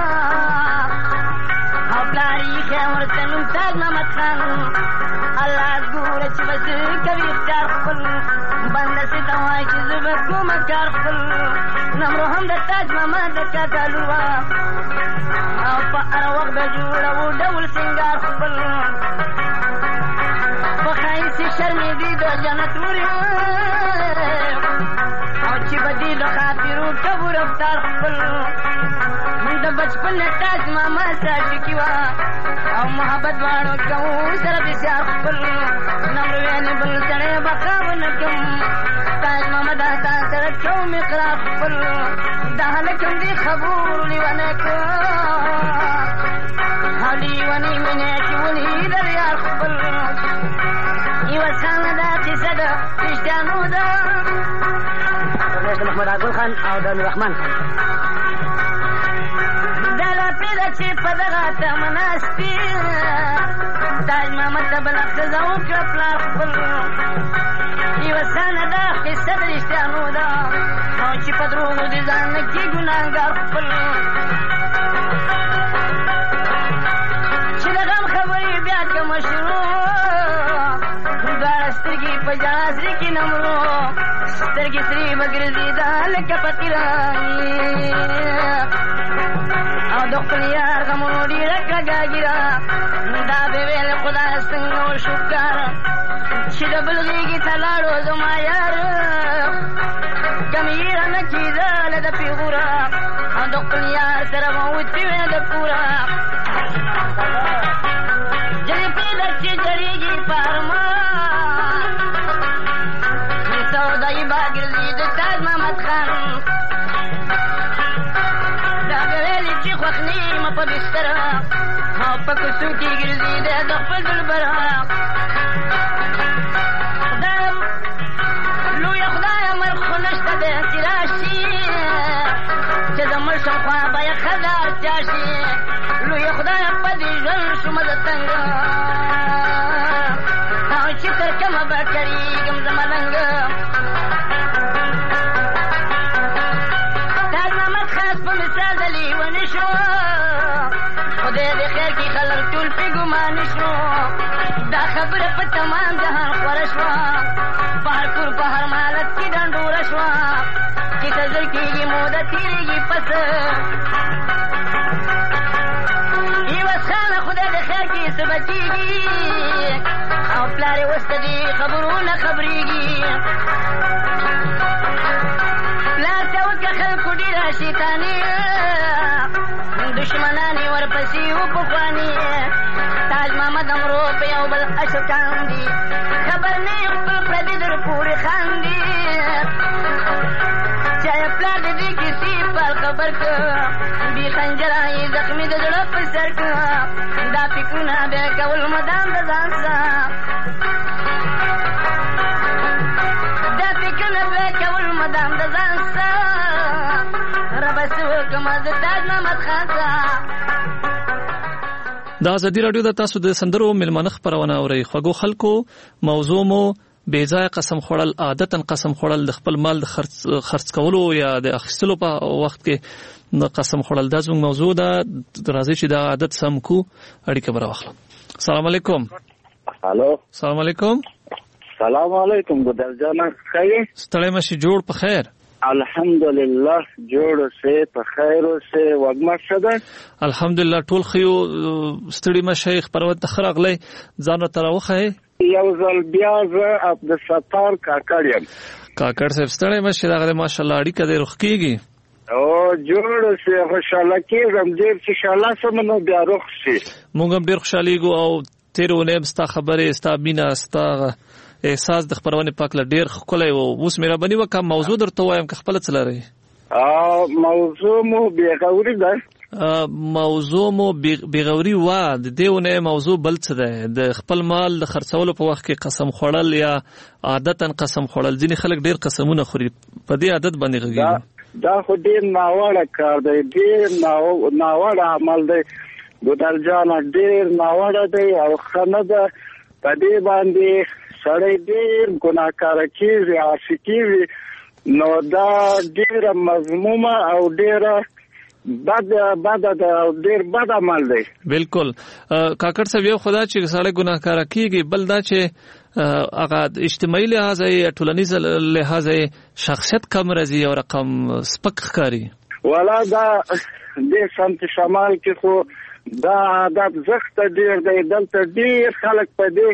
او پلار یې ښه ورته نوم تاج محمد خان الله ګوره چې بس کوي اختیار خپل بنده سي ته وایي چې زه به کومه کار خپل نمرو هم د تاج محمد د کاکالو او په هر وخت به جوړو ډول سینګار خپل په ښایست یې شرمېږي خپل من د بچپن تاج ماما سره کیوا او محبت واړو کوو سره بسیار خپل نمروینه بل سره بقاون کوم تاج ماما دا سره کوم اقرار خپل دا هلکم دی خبر لیونه کو حالی ونی منه چونی در یار خپل یو څنګه دا کیسه ده رښتیانو ده محمد عبدل خان او د رحمان خان دلا پیدا چې په دغه ته مناستی تاج محمد ته بل ښځه وکړه پلار خپل یو څنګه دا کیسه ده رښتیانو ده او چې په دروغو دې ځان نه کړي ګناهګار خپل چې د غم خبرې بیا کومه شروع دواړه سترګې په جازرې کې نمرو سترګې سرې به ګرځېده لکه فقیرانې او د خپل یار غمونو ډېره کږه ږیره دا به ویل خدای څنګه وشکر چې د بل غېږې ته لاړو زما یار کم یېره نه کېدله د پیغوره او د خپل یار سره به وتې وې د پوره جلې پیدا چې جړېږي په ارمان سودایي به ګرځي د تاج محمد خان دا به ویلې چې خوښ نیمه په بستره او په کوڅو کې ګرځي د خپل دلبره لویه خدایه مرګ خو نشته دی چې راشي چې د مړ شم خوا به یې ښځه اړتیا شي لویه خدایه په دې ژوند شومه زه تنګه او چې تر کومه به کړېږم زه ملنګه تاج محمد خاص په مثال د لیوني شو خدای دې خیر کړي خلک ټول پرې ګماني شو دا خبره په تمام جهان خوره شوه په هر کور په هر حالت کې ډنډوره شوه چې ته زر کېږي موده تېرېږي پس عوض خانه خدای دې خیر کړي څه به کېږي او پلار یې اوس ته دې خبرونه خبرېږي پلار ته وکړه خلکو ډېره شیطاني دشمنان یې ورپسې وپخواني تاج محمد امرو په یو بل اشکان دي خبر نه یې خپل پردي در پورې خاندي چا یې پلار د دې کیسې پال خبر که بې خنجره یې زخمي د زړه په سر که دا فکرونه بیا کول مدام د ځان سه دا فکرونه بیا کول مدام د ځان سه ربه څه وکړمه د تاج محمد خان سه
د ازادي راډیو د تاسو د سندرو ملمنه خبرونه اورئ خوږو خلکو موضوع مو بې ځای قسم خوړل عادتاً قسم خوړل د خپل مال د خرڅ کولو یا د اخیستلو په وخت کې قسم خوړل دا زموږ موضوع ده راځي چې دا عادت سم کو اړیکه به راواخلو السلام علیکم
الو
السلام علیکم
السلام علیکم ګدل جان ښه
ستړی مشي جوړ په خیر
الحمدلله جوړ سه په خیر سه وګما شده
الحمدلله ټول خيو ستړي مشي خبرونه تخرغلې ځان تر وخه
یو ځل بیا زه عبد الستار کاکړ
صاحب ستړي مشي دا ماشاءالله اړیکه دې رخ کیږي
او جوړ سه خوشاله کېږم ډېر چې انشاءالله سمنو بیا رخ شي
مونږ هم ډېر خوشاليږو او تیرونه ستا خبره ستا بینا ستا احساس د خبرونه پاک ل ډیر خولای او اوس مې را بنی وکم موضوع درته وایم که خپل څه لري
موضوع مو بیغوري ده
موضوع مو بیغوري و د دیونه موضوع بل څه ده د خپل مال د خرڅولو په وخت کې قسم خوړل یا عادتاً قسم خوړل ځینې خلک ډیر قسمونه خوري په دې عادت باندې غږیږي
دا خو ډیر ناوړه کار دی ډیر ناوړه عمل دی ګودل جان ډیر ناوړه دی او خنه ده په دې باندې سړی ډیر ګناهکار کیږي عاشقي نو دا ډیر مذمومه او ډیر بد ډیر بد عمل دی
بالکل کاکړ صاحب یو خدا چې سړی ګناهکار کیږي بل دا چې هغه اجتماعي لحاظ یا ټولنیز لحاظ شخصیت کم راځي او رقم سپک ښکاري
ولا دا د سمت شمال کې خو دا عادت زخت ډیر دی دلته ډیر خلک په دې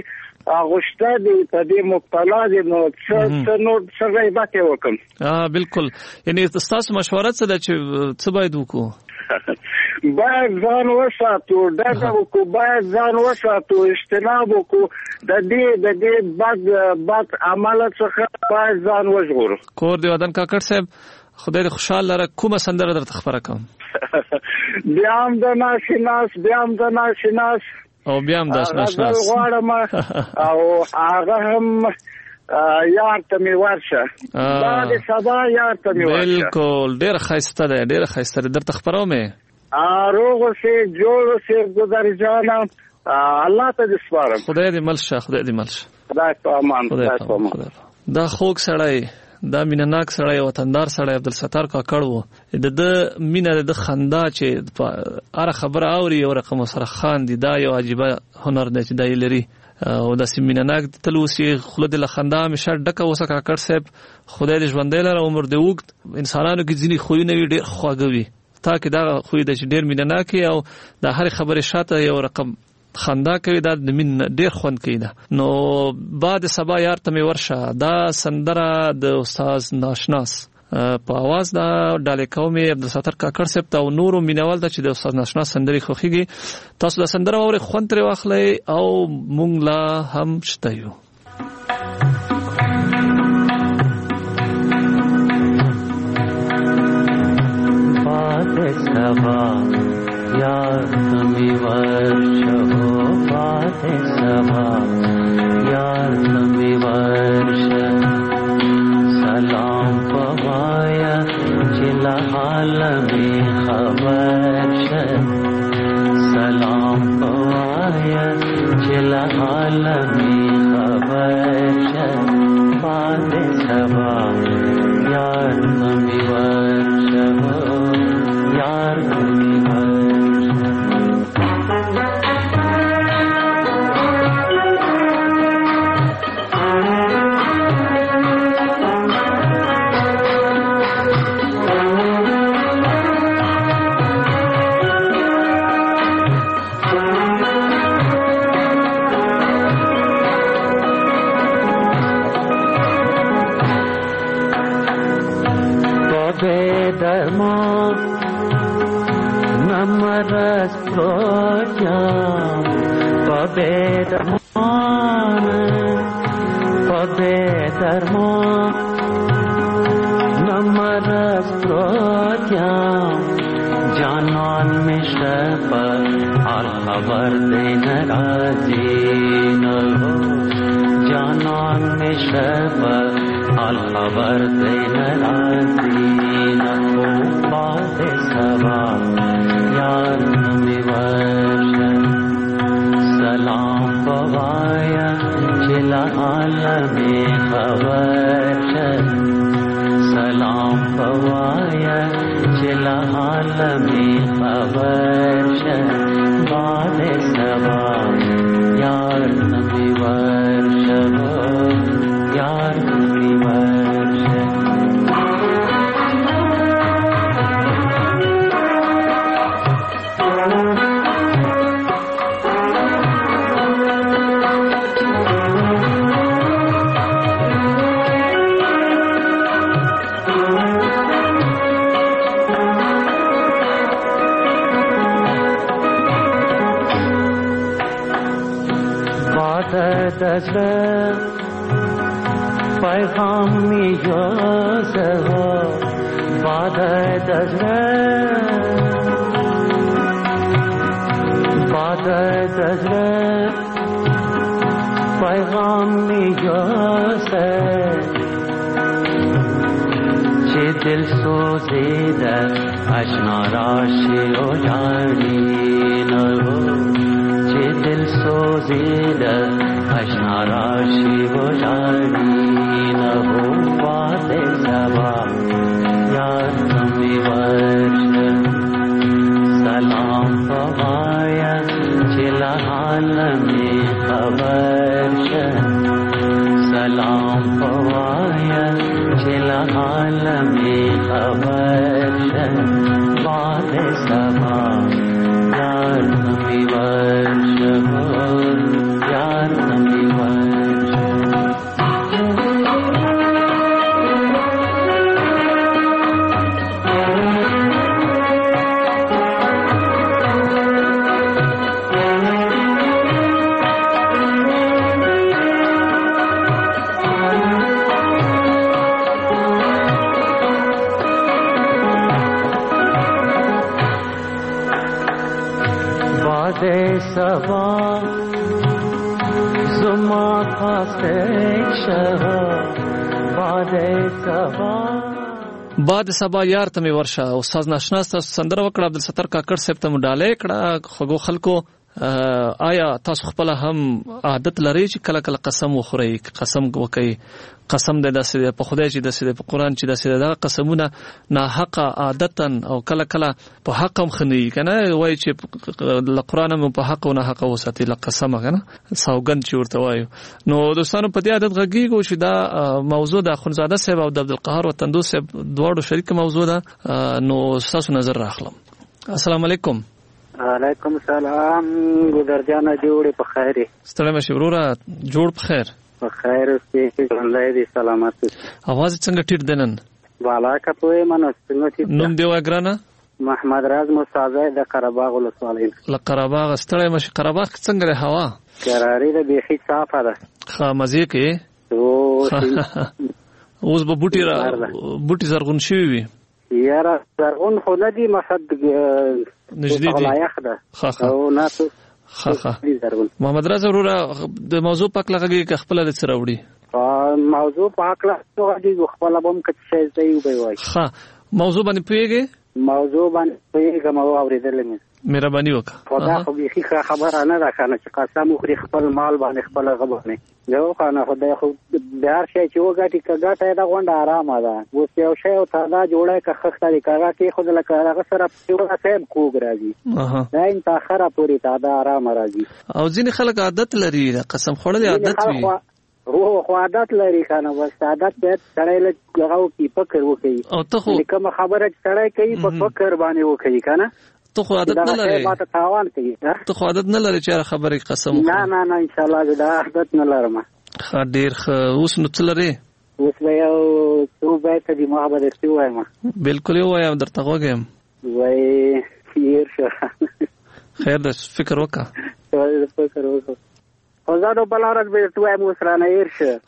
اغوشته دی په دې مبتلا دي نو څه غیبت وکم.
بالکل. یعنی تاسو مشوره څه ده چې څه باید وکړو؟
باید ځان وساتو، ډډه وکړو، باید ځان وساتو، اجتناب وکړو د دې بد عمل څخه باید ځان وژغورو.
کور دی ودان کاکړ صاحب، خدای دې خوشحال لره. کومه سندره درته خبره کوم؟
بیا هم د ناشناس، بیا هم د ناشناس
او بیا هم د ناشناس
غواړم او هغه هم یار ته می ورشه، بعد سبا یار ته می ورشه.
بالکل، ډېر ښایسته ده، ډېر ښایسته ده. درته خبروم
روغ اوسې، جوړ اوسې ګذر جانه، الله ته دې سپارم.
خدای دې مل شه، خدای دې مل شه.
خدای په امان، خدای په امان.
دا خوږ سړی، دا مینناک سړی، وطندار سړی عبدالستار کاکړ و. د مینه د خندا چې هر خبره اوري یو رقم سره خاندي، دا یو عجیبه هنر دی چې دا یې لري او داسې مینناک تل اوسي، خوله دې له خندا همیشه ډکه اوسه کاکړ صاحب. خدای دې ژوندی لره، عمر دې اوږد. انسانانو کې ځینې خویونه وي ډېر خواږه وي، تا کې دا خوی دی چې ډېر مینناک یې او د هرې خبرې شاته یو رقم خندا کوي، دا د مين ډېر خوند کوي. دا نو بعد سبا یار ته مې ورشه، دا سندره د استاد ناشناس په आवाज دا ډالې کوم عبدالستار کاکړ صاحب ته او نورو مینوال ته چې د استاد ناشناس سندري خوښيږي. تاسو د سندره اورئ، خوند ترې واخلئ او مونږ لا هم شته یو.
سبا یار تمی ورشه، باد سبا یار تمی ورشه، سلام پوایا چل عالمی خبر شه، سلام پوایا چل عالمی خبر شه، باد سبا یار تمی ورشه، یار تمی درمان نمرز پروجام پبه درمان نمرز پروجام جانان میشه پر حال خبر دین رازی نلو، جانان میشه پر حال خبر دین رازی نلو، باد سبا یار نمی ورشه، سلام پوایا چل عالمی خبر شه، سلام پوایا چل عالمی خبر شه، باد سبا یار نمی ورشه، یار نمی ورشه. دزر پیغامی یوزها باد دزر پیغامی یوزه چه دل سوزیده اشنا راشی و جانی نو، چه دل سوزیده اشنا راشی و جانی نو، باد سبا یار تمی ورشه، سلام پوایا چل عالمی خبر شه، سلام پوایا چل عالمی خبر شه، باد سبا یار تمی ورشه، یار تمی ورشه. باد سبا زما خاصه شها باد سبا
بعد سبا یار ته ورشه استاد ناشنا سندره وکړه عبدالستر کاکړ صاحب ته مډاله کړه خو خلکو آیا تاسو خپل هم عادت لرئ چې کله کله قسم وخورئ قسم وکئ قسم د داسې په خدای چې داسې په قران چې داسې دا قسمونه ناحق عادتن او کله کله په حق هم خني کنه وای چې د قران هم په حق او ناحق وساتي لقسم کنه سوګند چې ورته وایو نو دوستانو په دې عادت غږیږو چې دا موضوع د خنزاده صاحب او د عبدالقهار وطندو صاحب دواړو شریک موضوع ده نو تاسو نظر راخلم السلام علیکم
علیکم السلام ګودر جان جوړ په خیر
ستړی مشه وروره جوړ په خیر
په خیر اوسې ژوندی دي سلامت
اواز څنګه ټیټ دنن
والا کپوي منو څنګه
نوم دی وګرانه
محمد راز موسازه د قرهباغ ولسوالۍ
له قرهباغ ستړی مشه قرهباغ څنګه ده هوا
قراری ده بيخي صافه ده
خامزه کې اوس به بوټي زرغون شوی وي
یاره زرغون خو نه دی مقصد
نجدي دي
او ناتو
محمد رضا وروره د موضوع پاک لګي خپل د سروړي
موضوع پاک لګي خپل بم کڅ شي دی وای
ها موضوع باندې پیږي
موضوع باندې پیږي مو اوریدل مې
مهرباني وکړه
خدا خو بيخي خبره نه ده کنه چې قسم خوري خپل مال باندې خپل غبنه یو کنه خدای خو بهر شي چې وګټي کګټه دا غونډه آرامه ده اوس یو شی او تا جوړه که خخته لري کاغه کې خود لکه هغه سره په سیم کوګ راځي دا ان تاخره پوری تا دا آرامه راځي
او ځینې خلک عادت لري قسم خوړل عادت وي
خو عادت لري کنه بس عادت به سړی له هغه کی فکر وکړي
او ته خو
کوم خبره سړی کوي په فکر باندې وکړي کنه
ته خو عادت نه لري ته خو عادت نه لري چې خبرې قسم
نه ان شاء الله دا عادت نه لرم
ډیر اوس نو څه لري
اوس به یو څو بیت دی محبت ستې وایم
بالکل وایم درته غوږم
وای خیر شه
خیر د فکر وکړه
فکر وکړه خدانو بلارت به توای مو سره نه هیر شه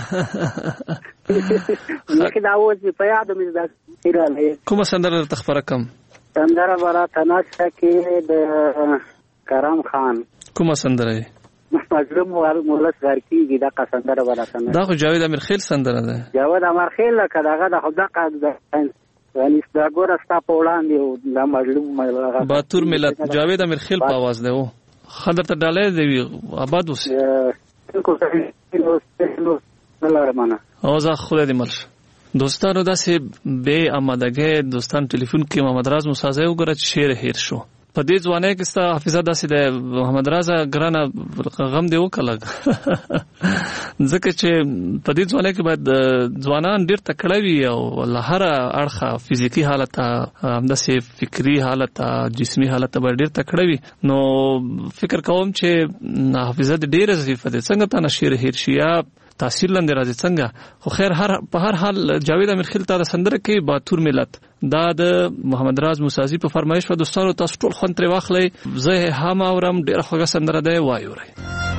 نو دا اوس په یاد مې دا ایران
کوم سندره تخبره کم
سندره برا تناشه کې د کرم خان
کومه سندره
مظلوم مولس ورکیږي دا سندره برا سندره
دا خو جاوید امیرخیل سندره ده
جاوید امیرخیل کداغه د خدا قد یعنی دا ګور استا په وړاندې دا مظلوم
باتور ملت جاوید امیرخیل په आवाज ده او خندر ته ډالې دی آباد اوس او زه خو دې مرش دوستانو داسې بے آمادګۍ دوستان ټلیفون کې محمد راز موسازه وګره چې شعر هیر شو په دې ځوانۍ کې ستا حافظه داسې د محمد راز ګرانه غم دی وکړه ځکه چې په دې ځوانۍ کې باید ځوانان ډېر تکړه وي او له هره اړخه فزیکي حالت همداسې فکري حالت جسمي حالت به ډېر تکړه وي نو فکر کوم چې حافظه ډېره ضعیفه ده څنګه تا نه شعر هیر شي یا تاثیر لاندې راځي څنګه خو خیر په هر حال جاوید امیرخیل تا سندره کې باتور ملت دا د محمد راز موسازی په فرمایش و دوستانو تاسو ټول خوند ترې واخلئ زه هم اورم ډېره خوږه سندره ده وایورئ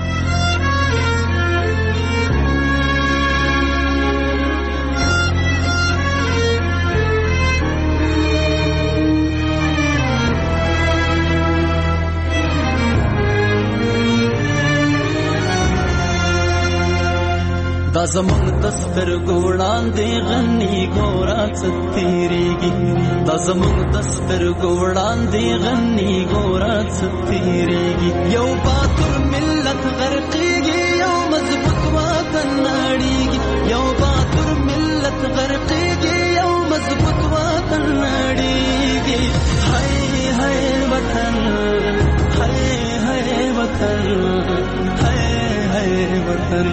دا زمون دستر ګوړان دی غنی ګورا ستیریږي دا زمون دستر ګوړان دی غنی ګورا ستیریږي یو باتور ملت غرقيږي یو مضبوط وطن نړیږي یو باتور ملت غرقيږي یو مضبوط وطن نړیږي هاي هاي وطن هاي هاي وطن هاي هاي وطن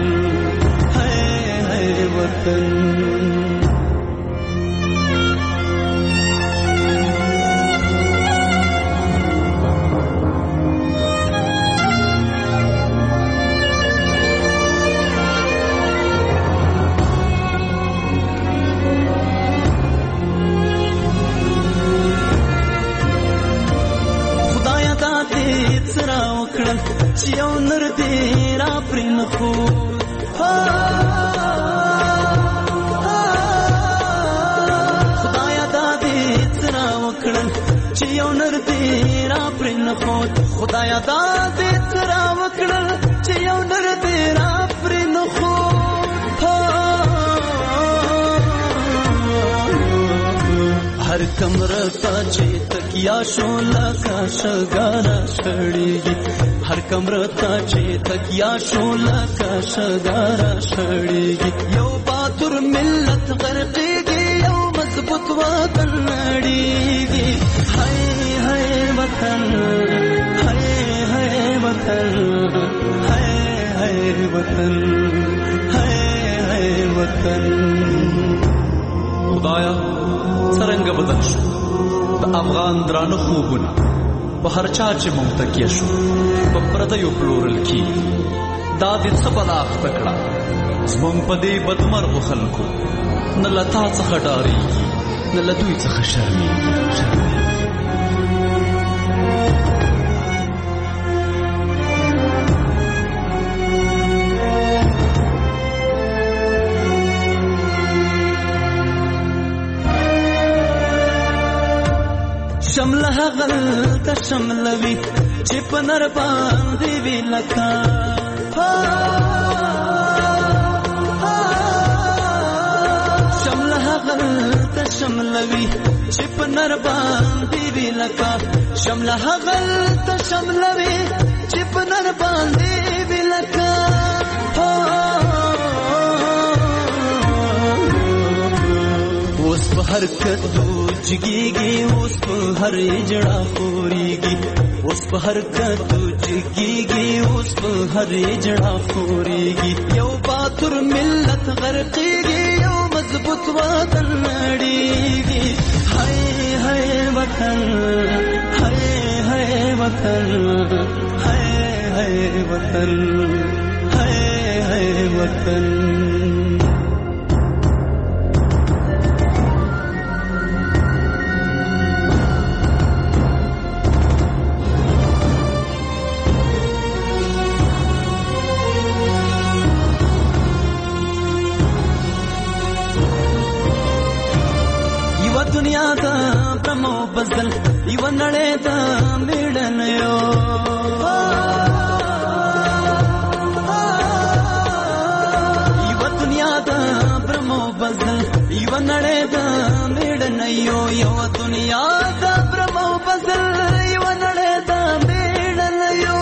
وطن خدایا دا دې سره وکړه چې یو نر دې را پرې نه خو چې یو نر دې را پرې نه خود خدایا دا دې ترا وکړل چې یو نر دې را پرې نو خو هر کمره تا چې تکیا شو لکه شګارا شړېږي هر کمره تا چې تکیا شو لکه شګارا شړېږي یو باتور ملت غرقېږي یو مضبوط وطن نړېږي هاي هاي وطن هاي هاي وطن هاي هاي وطن هاي هاي وطن خدایا څرنګه بدل شو د افغان درانه خوبونه په هر چا چې ممتکیه شو په پردیو پلورل کی دا دې څه بلا اخته کړه زمونږ په دې بدمرغو خلکو نه له تا څخه ډارېږي نه له دوی څخه شرمېږي شمله هغل ته شملوي چې په نر باندې وی لکه شمله هغل ته شملوي چې په نر باندې وی لکه شمله هغل ته شملوي چې په نر باندې وی لکه اوس په حرکت جګيږي اوس په هر جړه خوريږي اوس په حرکت جګيږي اوس په هر جړه خوريږي یو باتور ملت غرقېږي یو مضبوط وطن نړېږي هاي هاي وطن هاي هاي وطن هاي هاي وطن هاي هاي وطن دنیا دا برمو بزل یو نړۍ دا میړن یو یو دنیا دا برمو بزل یو نړۍ دا میړن یو یو دنیا دا برمو بزل یو نړۍ دا میړن یو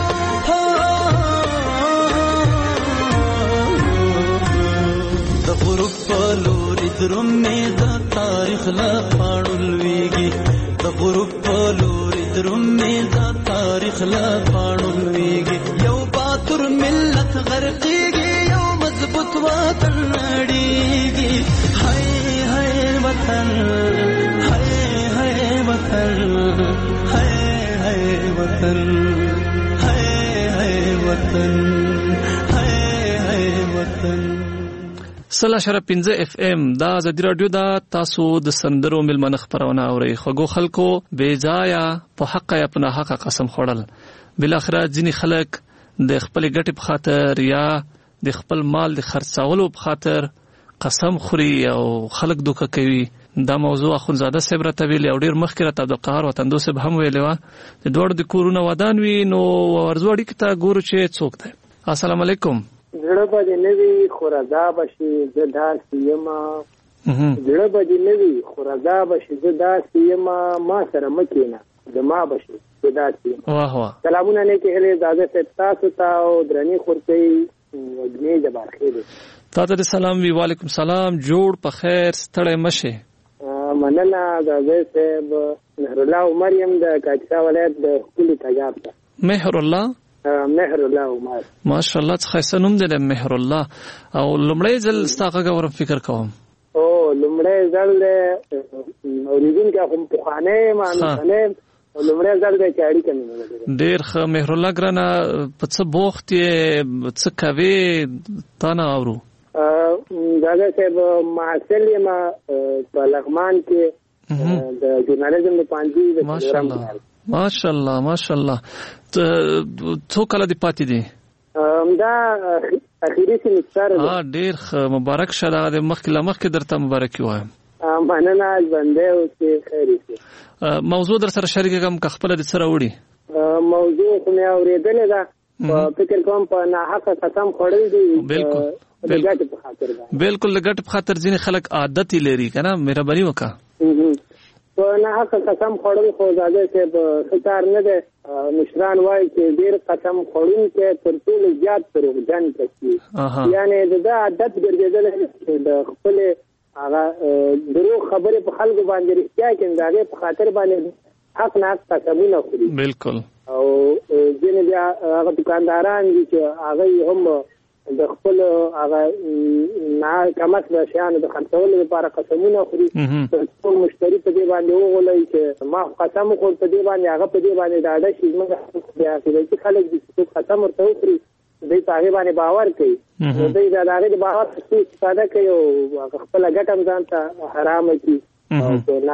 د غروب په لوري درومې د تاریخ لا پاړولويږي د غروب په لوري درومې د تاریخ لا پاړولويږي یو باتور ملت غرقېږي یو مضبوط وطن نړېږي هاي هاي وطن هاي هاي وطن هاي هاي وطن هاي هاي وطن هاي هاي وطن سلا شرف 15 اف ام دا زدي رادیو دا تاسو د سندرو ملمنه خبرونه اوري خوګو خلکو بے ځایا په حق یا په حق قسم خوړل بل اخر ځینی خلک د خپل ګټې په خاطر یا د خپل مال د خرڅولو په خاطر قسم خوري او خلک دوکه کوي دا موضوع اخونزاده صاحب راته ویل او ډیر مخکې راته عبد القهار وطندو صاحب هم ویل و د دوړ د کورونه ودان وی نو ورزوړی کته ګورو چې څوک ده السلام علیکم
زړه به نوی خوردا بشي زدا سیما زړه به نوی خوردا بشي زدا سیما ما سره مکینا زما بشي زدا سیما
واه واه
سلامونه نه کې هله زاده تاسو ته او درنی خورتي وګنی جبار خیر
تاسو ته سلام وی وعلیکم سلام جوړ په خیر ستړی مشه
مننه زاده صاحب مهر الله مریم د کاټا ولایت د کلی تجاب ته
مهر الله
مهر الله عمر
ماشاءالله څخه نوم دې مهر الله او لمړی ځل ستاګه غوړم فکر کوم
او لمړی ځل اوریدون کې هم په خانه ما نه لمړی ځل دې چاړي کنه
ډېر ښه مهر الله ګرانه په څه بوخت څه کوي تا نه اورو
دا صاحب معسل ما په لغمان کې د ژورنالیزم په پانځي د
ماشاءالله ماشاءالله ماشاءالله څو کله دی پاتې دي
دا اخیری سمستر
ډیر مبارک شه دا د مخکې درته مبارکي وایم
مننه بنده او چې خیر شي
موضوع در سره شریک کوم که خپل د سره وړي
موضوع خو مې اورېدلې ده، فکر کوم په ناحقه قسم خوړل دي.
بالکل بالکل د ګټ په خاطر ځینې خلک عادت لري کنه، مهرباني وکړه.
په ناحقه قسم خوړل خو زاده چې ښه کار نه دی. مشران وایي چې ډېر قسم خوړونکی تر ټولو زیات دروغجن کس وي. یعنې د ده عادت ګرځېدلی چې د خپلې هغه دروغ خبرې په خلکو باندې رښتیا کړي، د هغې په خاطر باندې حق ناحق قسمونه خوري.
بالکل.
او ځینې بیا هغه دکانداران دي چې هغوی هم د خپل هغه کمڅ شیانو د خرڅولو لپاره قسمونه خوري. ټول مشتري په دې باندې وغولوي چې ما قسم وخوړ په دې باندې، هغه په دې باندې ډاډه شي. زموږ بیا عقیدتي خلک دي چې قسم ورته وخوري، دوی په هغې باندې باور کوي. نو دوی د هغې د باور استفاده کوي او خپله ګټه هم ځان ته حرامه کړي او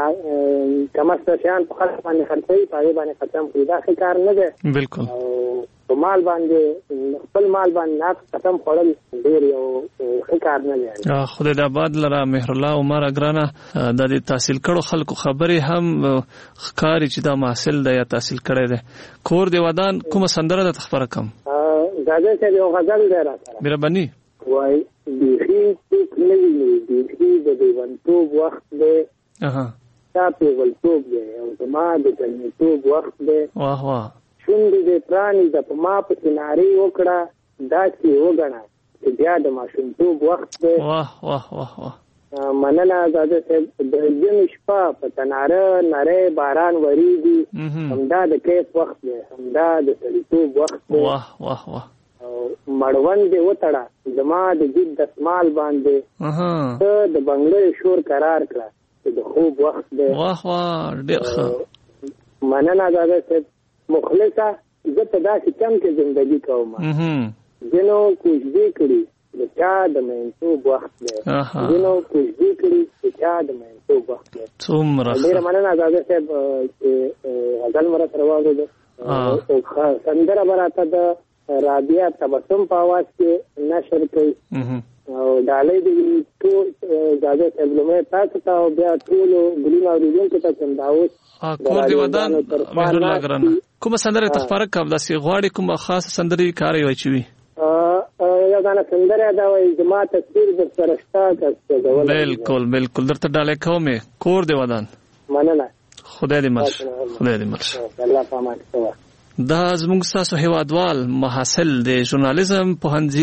کمڅ شیان په خلک باندې خرڅوي، په هغې باندې قسم خوري. دا ښه کار نه دی.
بالکل.
په مال باندې خپل مال باندې ناق قسم خوړل ډېر یو ښه کار نه دی.
خدای د آباد لره مهر الله عمر ګرانه، د دې تحصیل کړو خلکو خبرې هم ښکاري چې دا محصل دی یا تحصیل کړی دی. کور د ودان کومه سندره ده خبره کوم؟
زاده صاحب یو غزل دی راسره.
مهرباني.
وایي بیخي څوک نه ویني، بیخي د دیوانتوب وخت دی، تا پیغلتوب دی او زما د جنتوب وخت دی.
واه واه.
شونډې دې پرانیزه په ما پسې نارې وکړه، داسې وګڼه چې بیا د ماشومتوب وخت دی.
واه واه واه واه.
مننه زاده صاحب. د ژمي شپه په تناره نری باران وریږي، همدا د کیف وخت دی، همدا د سړیتوب وخت دی.
واه واه واه.
مړوند دې وتړه زما د جید دسمال باندې، ته د بنګړۍ شور قرار کړه چې د خوب وخت دی.
واه واه ډېر ښه.
مننه زاده صاحب. مخلصه زه په داسې کم کې زندگی کوم، ځینو کوژدې کړي د چا د مینتوب وخت دی، ځینو کوژدې کړي د چا د مینتوب وخت دی.
څومره
ډېره مننه زاده صاحب چې غزل مې راته راواورېده. سندره به راته د رابعه تبسم په اواز کې نشر کوي او ډالۍ دې ټول زاده صاحب لومړی تاسو ته او بیا ټولو ګلونو اورېدونکو ته چنداوس
کور دی ودان مهر الله ګرانه. کومه سندره ته خبره کوم؟ داسې غواړې کومه خاصه سندرې کارې وای چې وي؟
یو دانه سندره دا وایي زما تصویر در سره شته.
بالکل بالکل درته ډالۍ کوم. کور دی ودان.
مننه.
خدای دې مرش. خدای دې مرش.
الله پامان کوه.
دا زموږ ستاسو هیوادوال محصل د ژورنالیزم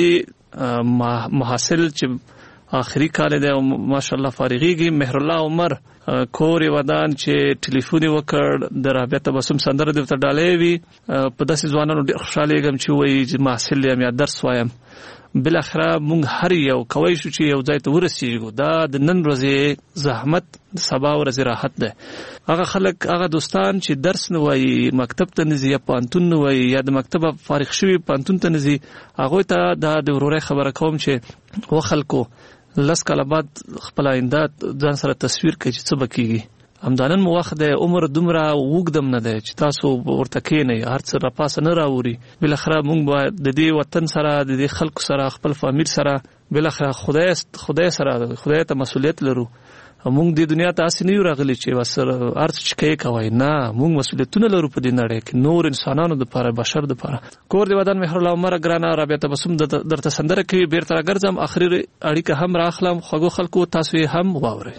پوهنځي محصل چې آخري کال دی او ماشاءالله فارغيږي، مهر الله عمر کور ودان چې ټلیفون وکړ د رابعه تبسم سندره د ډالۍ وی. په داسې ځوانانو ډېر خوشاله یم چې وایي چې محصل یم یا درس وایم. بل اخره مونږ هر یو کوي شو چې یو ځای ته ورسیږو. دا د نن ورځې زحمت د سبا ورځې راحت ده. هغه خلک هغه دوستان چې درس نه وایي، مکتب ته نه ځي یا پانتون نه وایي یا د مکتب فارغ شوي پانتون ته نه ځي، هغوی ته دا د ورورۍ خبره کوم چې و خلکو لس کاله بعد خپل آینده ځان سره تصویر کوي چې څه به کېږي. همدانن مو وخت د عمر دومره اوږدم نه دی چې تاسو ورته کښېنئ، هر څه راپاسه نه راوړي. بالاخره موږ به د دې وطن سره د دې خلکو سره خپل فامیل سره بالاخره خدای سره خدای ته مسؤلیت لرو. موږ د دنیا ته اسې نه یو راغلي چې بس هر څه چې کوي. نه، موږ مسؤلیتونه لرو په دې نړۍ کې، نور انسانانو دپاره، بشر دپاره. کور د ودان مهر الله عمر ګرانه، رابعه تبسم درته سندره کوي. بیرته راګرځم، اخري اړیکه هم راخلم. خوږو خلکو تاسو یې هم واورئ.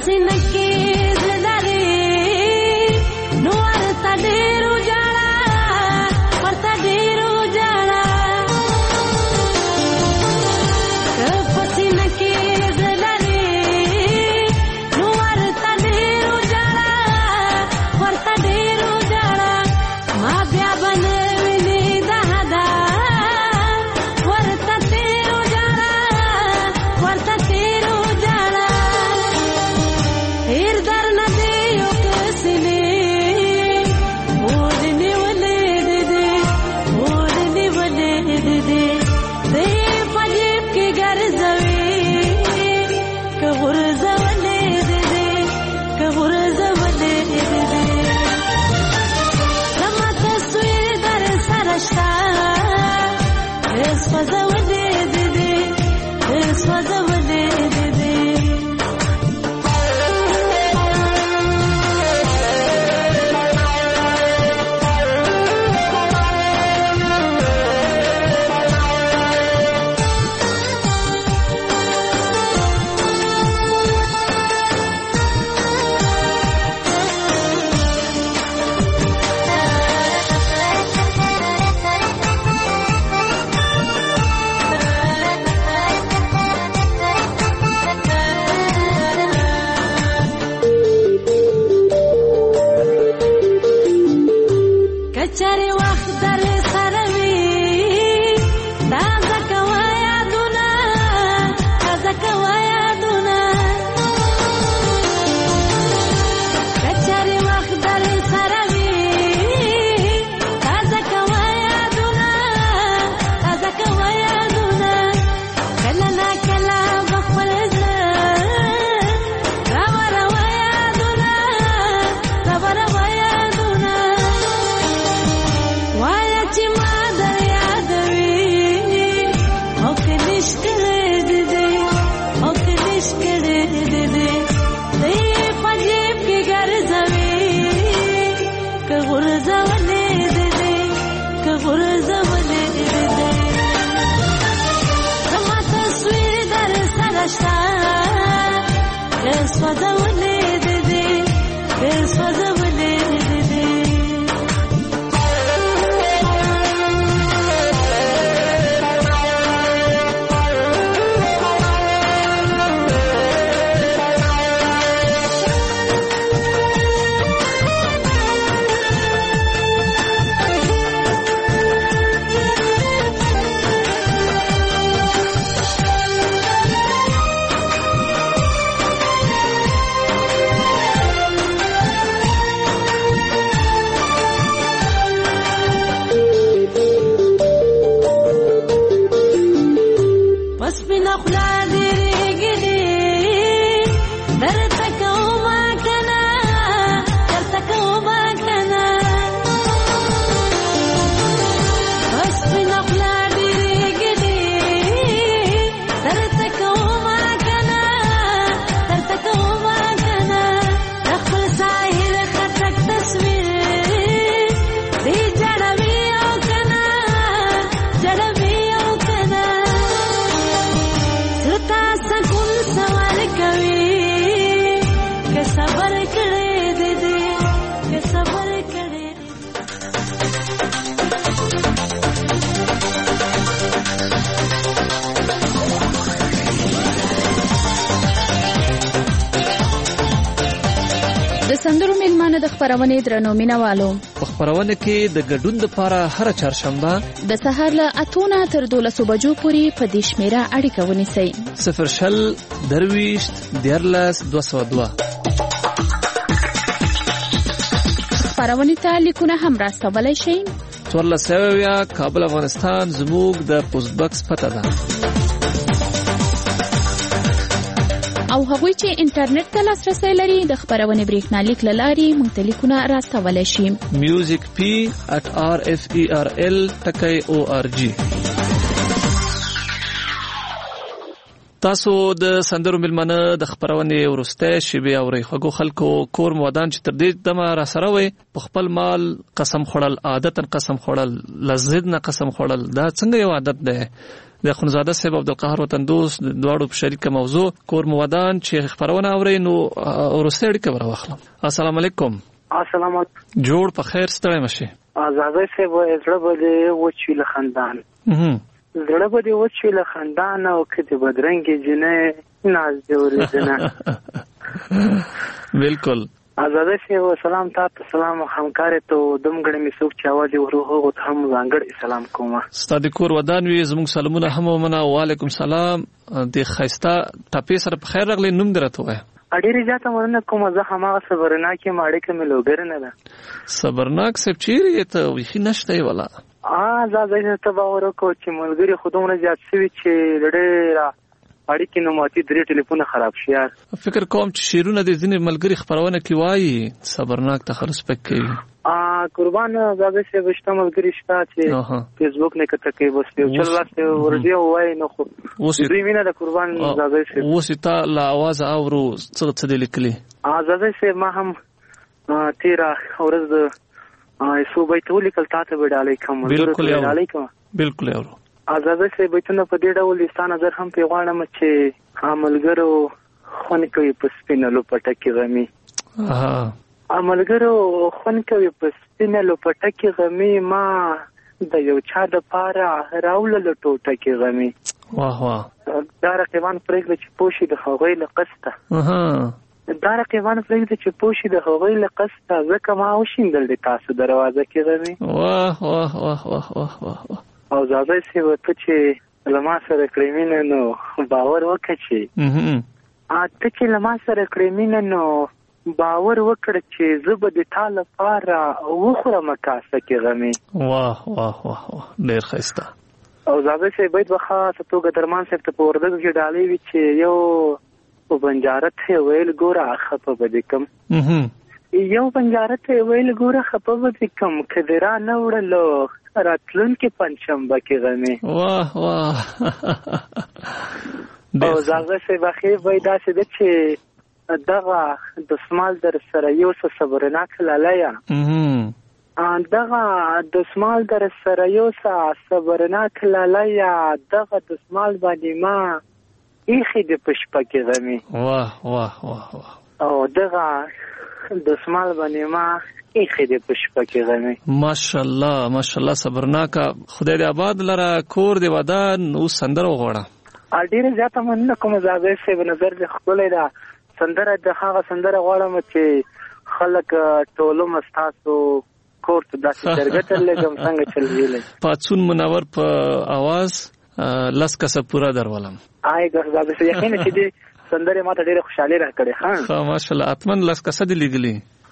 پسینه کې زلاري نو ورته ډېرو جاړه ورته ډېرو جاړه پسینه کې زلاري نو ورته ډېرو جاړه ورته ډېرو جاړه ما بیا بنویني د هدا ورته تیرو جاړه ورته تیرو جاړه هیر در نه دی یو کسلی ودنی ولید دی ودنی ولید دی دی پجیب کی ګرځوي که ورځ ولید دی که ورځ ولید دی لما تصویر در سرشتا اس فزا ولید دی اس فزا ولید دی کچاري وخت در سره وي تازه کوه یادونه تازه کوه یادونه کچاري وخت در سره وي تازه کوه یادونه تازه کوه یادونه کله نا کله بخپل زړه راوروه یادونه راوروه یادونه وایا چې ما در یادوي او کلیش کړی دی او کلیش کړی دی دی پجیب کې ګرځوي که غورځولې دی که غورځولې دی زما تصویر در سره شته اس وځولې دی اس وځولې دی پسپینا خلا دیریږي درته کومه کنه درته کومه کنه پسپینا خلا دیریږي درته کومه کنه درته کومه کنه خپل ظاهر خطک تصویر دی جړوي او کنه جړوي او کنه تا سکون سوال کوي که صبر کړې دې که صبر کړې
د سندرو میلمانه د خبرونې درنو مینوالو
په خبرونه کې د ګډون لپاره هر چهارشنبه
د سهار له 8 تر 12 بجو پورې په دې شمیره اړیکه ونیسئ
0 درويشت دیرلس 202
خبرونه ته لیکونه هم راستولای شئ
14 کابل افغانستان زموږ د پوسټ باکس پته ده
او هغوی چې انټرنیټ ته لاسرسی لري د خبرونه بریښنالیک لاري مونږ ته لیکونه راستولای شي
musicp@rferl.org تاسو د سندرو ملمنه د خبرونې ورسته شیبه اوري خو خلکو کور مودان چې تر دې دمه را سره وي په خپل مال قسم خورل عادت قسم خورل لزد نه قسم خورل دا څنګه یو عادت ده د خنزاده صاحب عبدالقهار وطن دوست دواړو په شریکه موضوع کور مودان چې خبرونه اوري نو ورسته اړیکه ورواخلم. السلام علیکم.
السلام
جوړ په خیر ستړی مشي.
آزادۍ صاحب زړه به وچی له خندان زړه به دې وچی له خندان او کته بدرنګي جنې ناز جوړې جنا
بالکل.
آزادۍ صاحب سلام تاسو سلام همکار ته دمګړې می څوک چا واجب ورو هو ته هم ځانګړی سلام کوم.
ستاسو کور ودان وي زموږ سلامونه هم ومنه. وعلیکم سلام. د خیستا ټاپې سره په خیر راغلی نوم درته وای.
اډیری ځاته مننه کوم زه همغه صبرناکي ماړې کې ملوګر نه ده.
صبرناک سب چیرې ته وی نشته ولا
زه ته باور وکړ چې ملګری خودونه زیات شوي چې ډېر اړیکې نو ماتي درې ټلیفون خراب شي.
فکر کوم چې شیرونه د ځینې ملګری خبرونه کې وایي صبرناک ته خلص پک کوي.
قربان زاده شه وشته ملګری شته چې فیسبوک نه کته کوي بس یو چل واسه ورډیو وای نو خو دوی مینه د قربان زاده شه
وستا لا आवाज اورو څه د لیکلي.
زاده شه ما هم تیرا ورځ د سو بیت ولیکل تاسو وډالې کوم
بالکل اورو.
آزاده شه بیتونه په دې ډول لسان نظر هم پیغام چې عملګرو خون کوي په سپینلو پټه کې غمي. عملګرو خون کوي په سپینلو پټه کې غمي ما د یو چا د پاره راول له ټوټه کې غمي.
واه واه
دا رقیبان پرېږده چې پوشي د هغوی له قسته دا رقیبان پرېږده چې پوشي د هغوی له قسته ځکه ما وشیندل د تاسو دروازه کې غمي.
واه واه واه واه واه واه.
او زاده سی وته چې لما سره کریمینه نو باور وکړي چې ته چې لما سره کریمینه نو باور وکړ چې زه به د تعالی لپاره وخورم کاسه کې غمي.
واه واه واه ډیر ښایسته.
او زاده سی باید بخاصه توګه درمان صاحب ته په وردګ کې ډالې وي چې یو په بنجارت ویل ګوره خپه بده کم یو بنجارت ویل ګوره خپه بده کم کدرا نه وړلو راتلون کې پنځشنبه کې غمي.
واه واه.
او زاغه سه بخیر وای دا چې د چې دغه د سمال در سره یو څه صبرناک لاله دغه د سمال در سره یو څه صبرناک لاله دغه د سمال باندې ما ایخي د پشپه کې غمي.
واه واه واه.
او دغه د سمال باندې ما ایخي د پشپه کې غمي.
ماشاءالله ماشاءالله صبرناک. خدای دې آباد لره کور دې ودان او سندره وغوړه.
ډیره زیاته مننه کوم زاده صاحب نظر دې خپل دا سندره د هغه سندره غواړم چې خلک ټولو مستاسو کور ته داسې درګټل لګم څنګه چلوي.
پاتون منور په आवाज لس کسه پورا درولم.
آی ګرځاده چې یقینا چې دې سندره ماته ډیره خوشاله راکړي.
ها ماشاءالله اتمن لس کسه دې لګلي.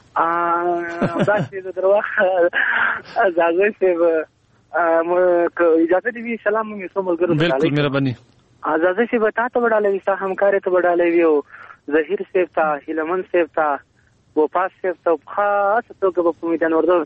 دا چې دروخه زاغه صاحب اجازه دې سلام مې سو ملګرو.
بالکل مهرباني.
آزاده سی بتا ته وډالې وسه همکار ته وډالې ویو ظهیر صاحب ته هلمن صاحب ته وپاس صاحب ته خاص توګه په میدان وردو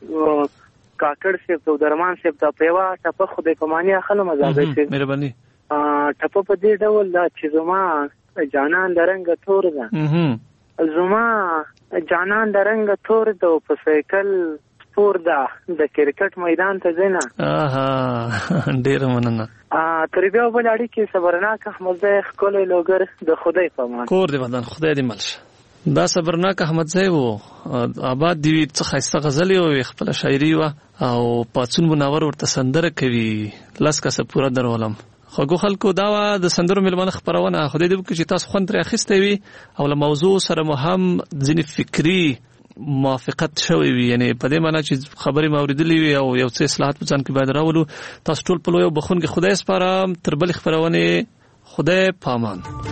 کاکړ صاحب ته درمان صاحب ته پیوا ټپ خدای کمانی اخلو مزاده سی
مهرباني.
ټپ په دې ډول دا چې زما جانان درنګ تور ده زما جانان درنګ تور ده په سایکل سپور ده د کرکټ میدان ته ځنه.
اها ډیر مننه.
تر بیا بل اړیکې صبرناک احمدزی خپل لوګر د خدای په امان.
کور دې ودان خدای دې ملشه. دا صبرناک احمدزی وو آباد دی څه خسته غزل او خپل شاعري وا او پاتون منور ورته سندره کوي لاس کسه پورا درولم. خو خلکو دا د سندرو ملمنه خبرونه خدای دې وکړي چې تاسو خوند تر اخیسته وي او له موضوع سره مهم ځینې فکری موافقت شوی وي. یعنی په دې معنی چې خبرې موریدلې وي او یو څه اصلاحات په ځان کې باید راولو. تاسو ټول په لوی بخون کې خدای سپارم. تر بل خبرونه خدای پامان.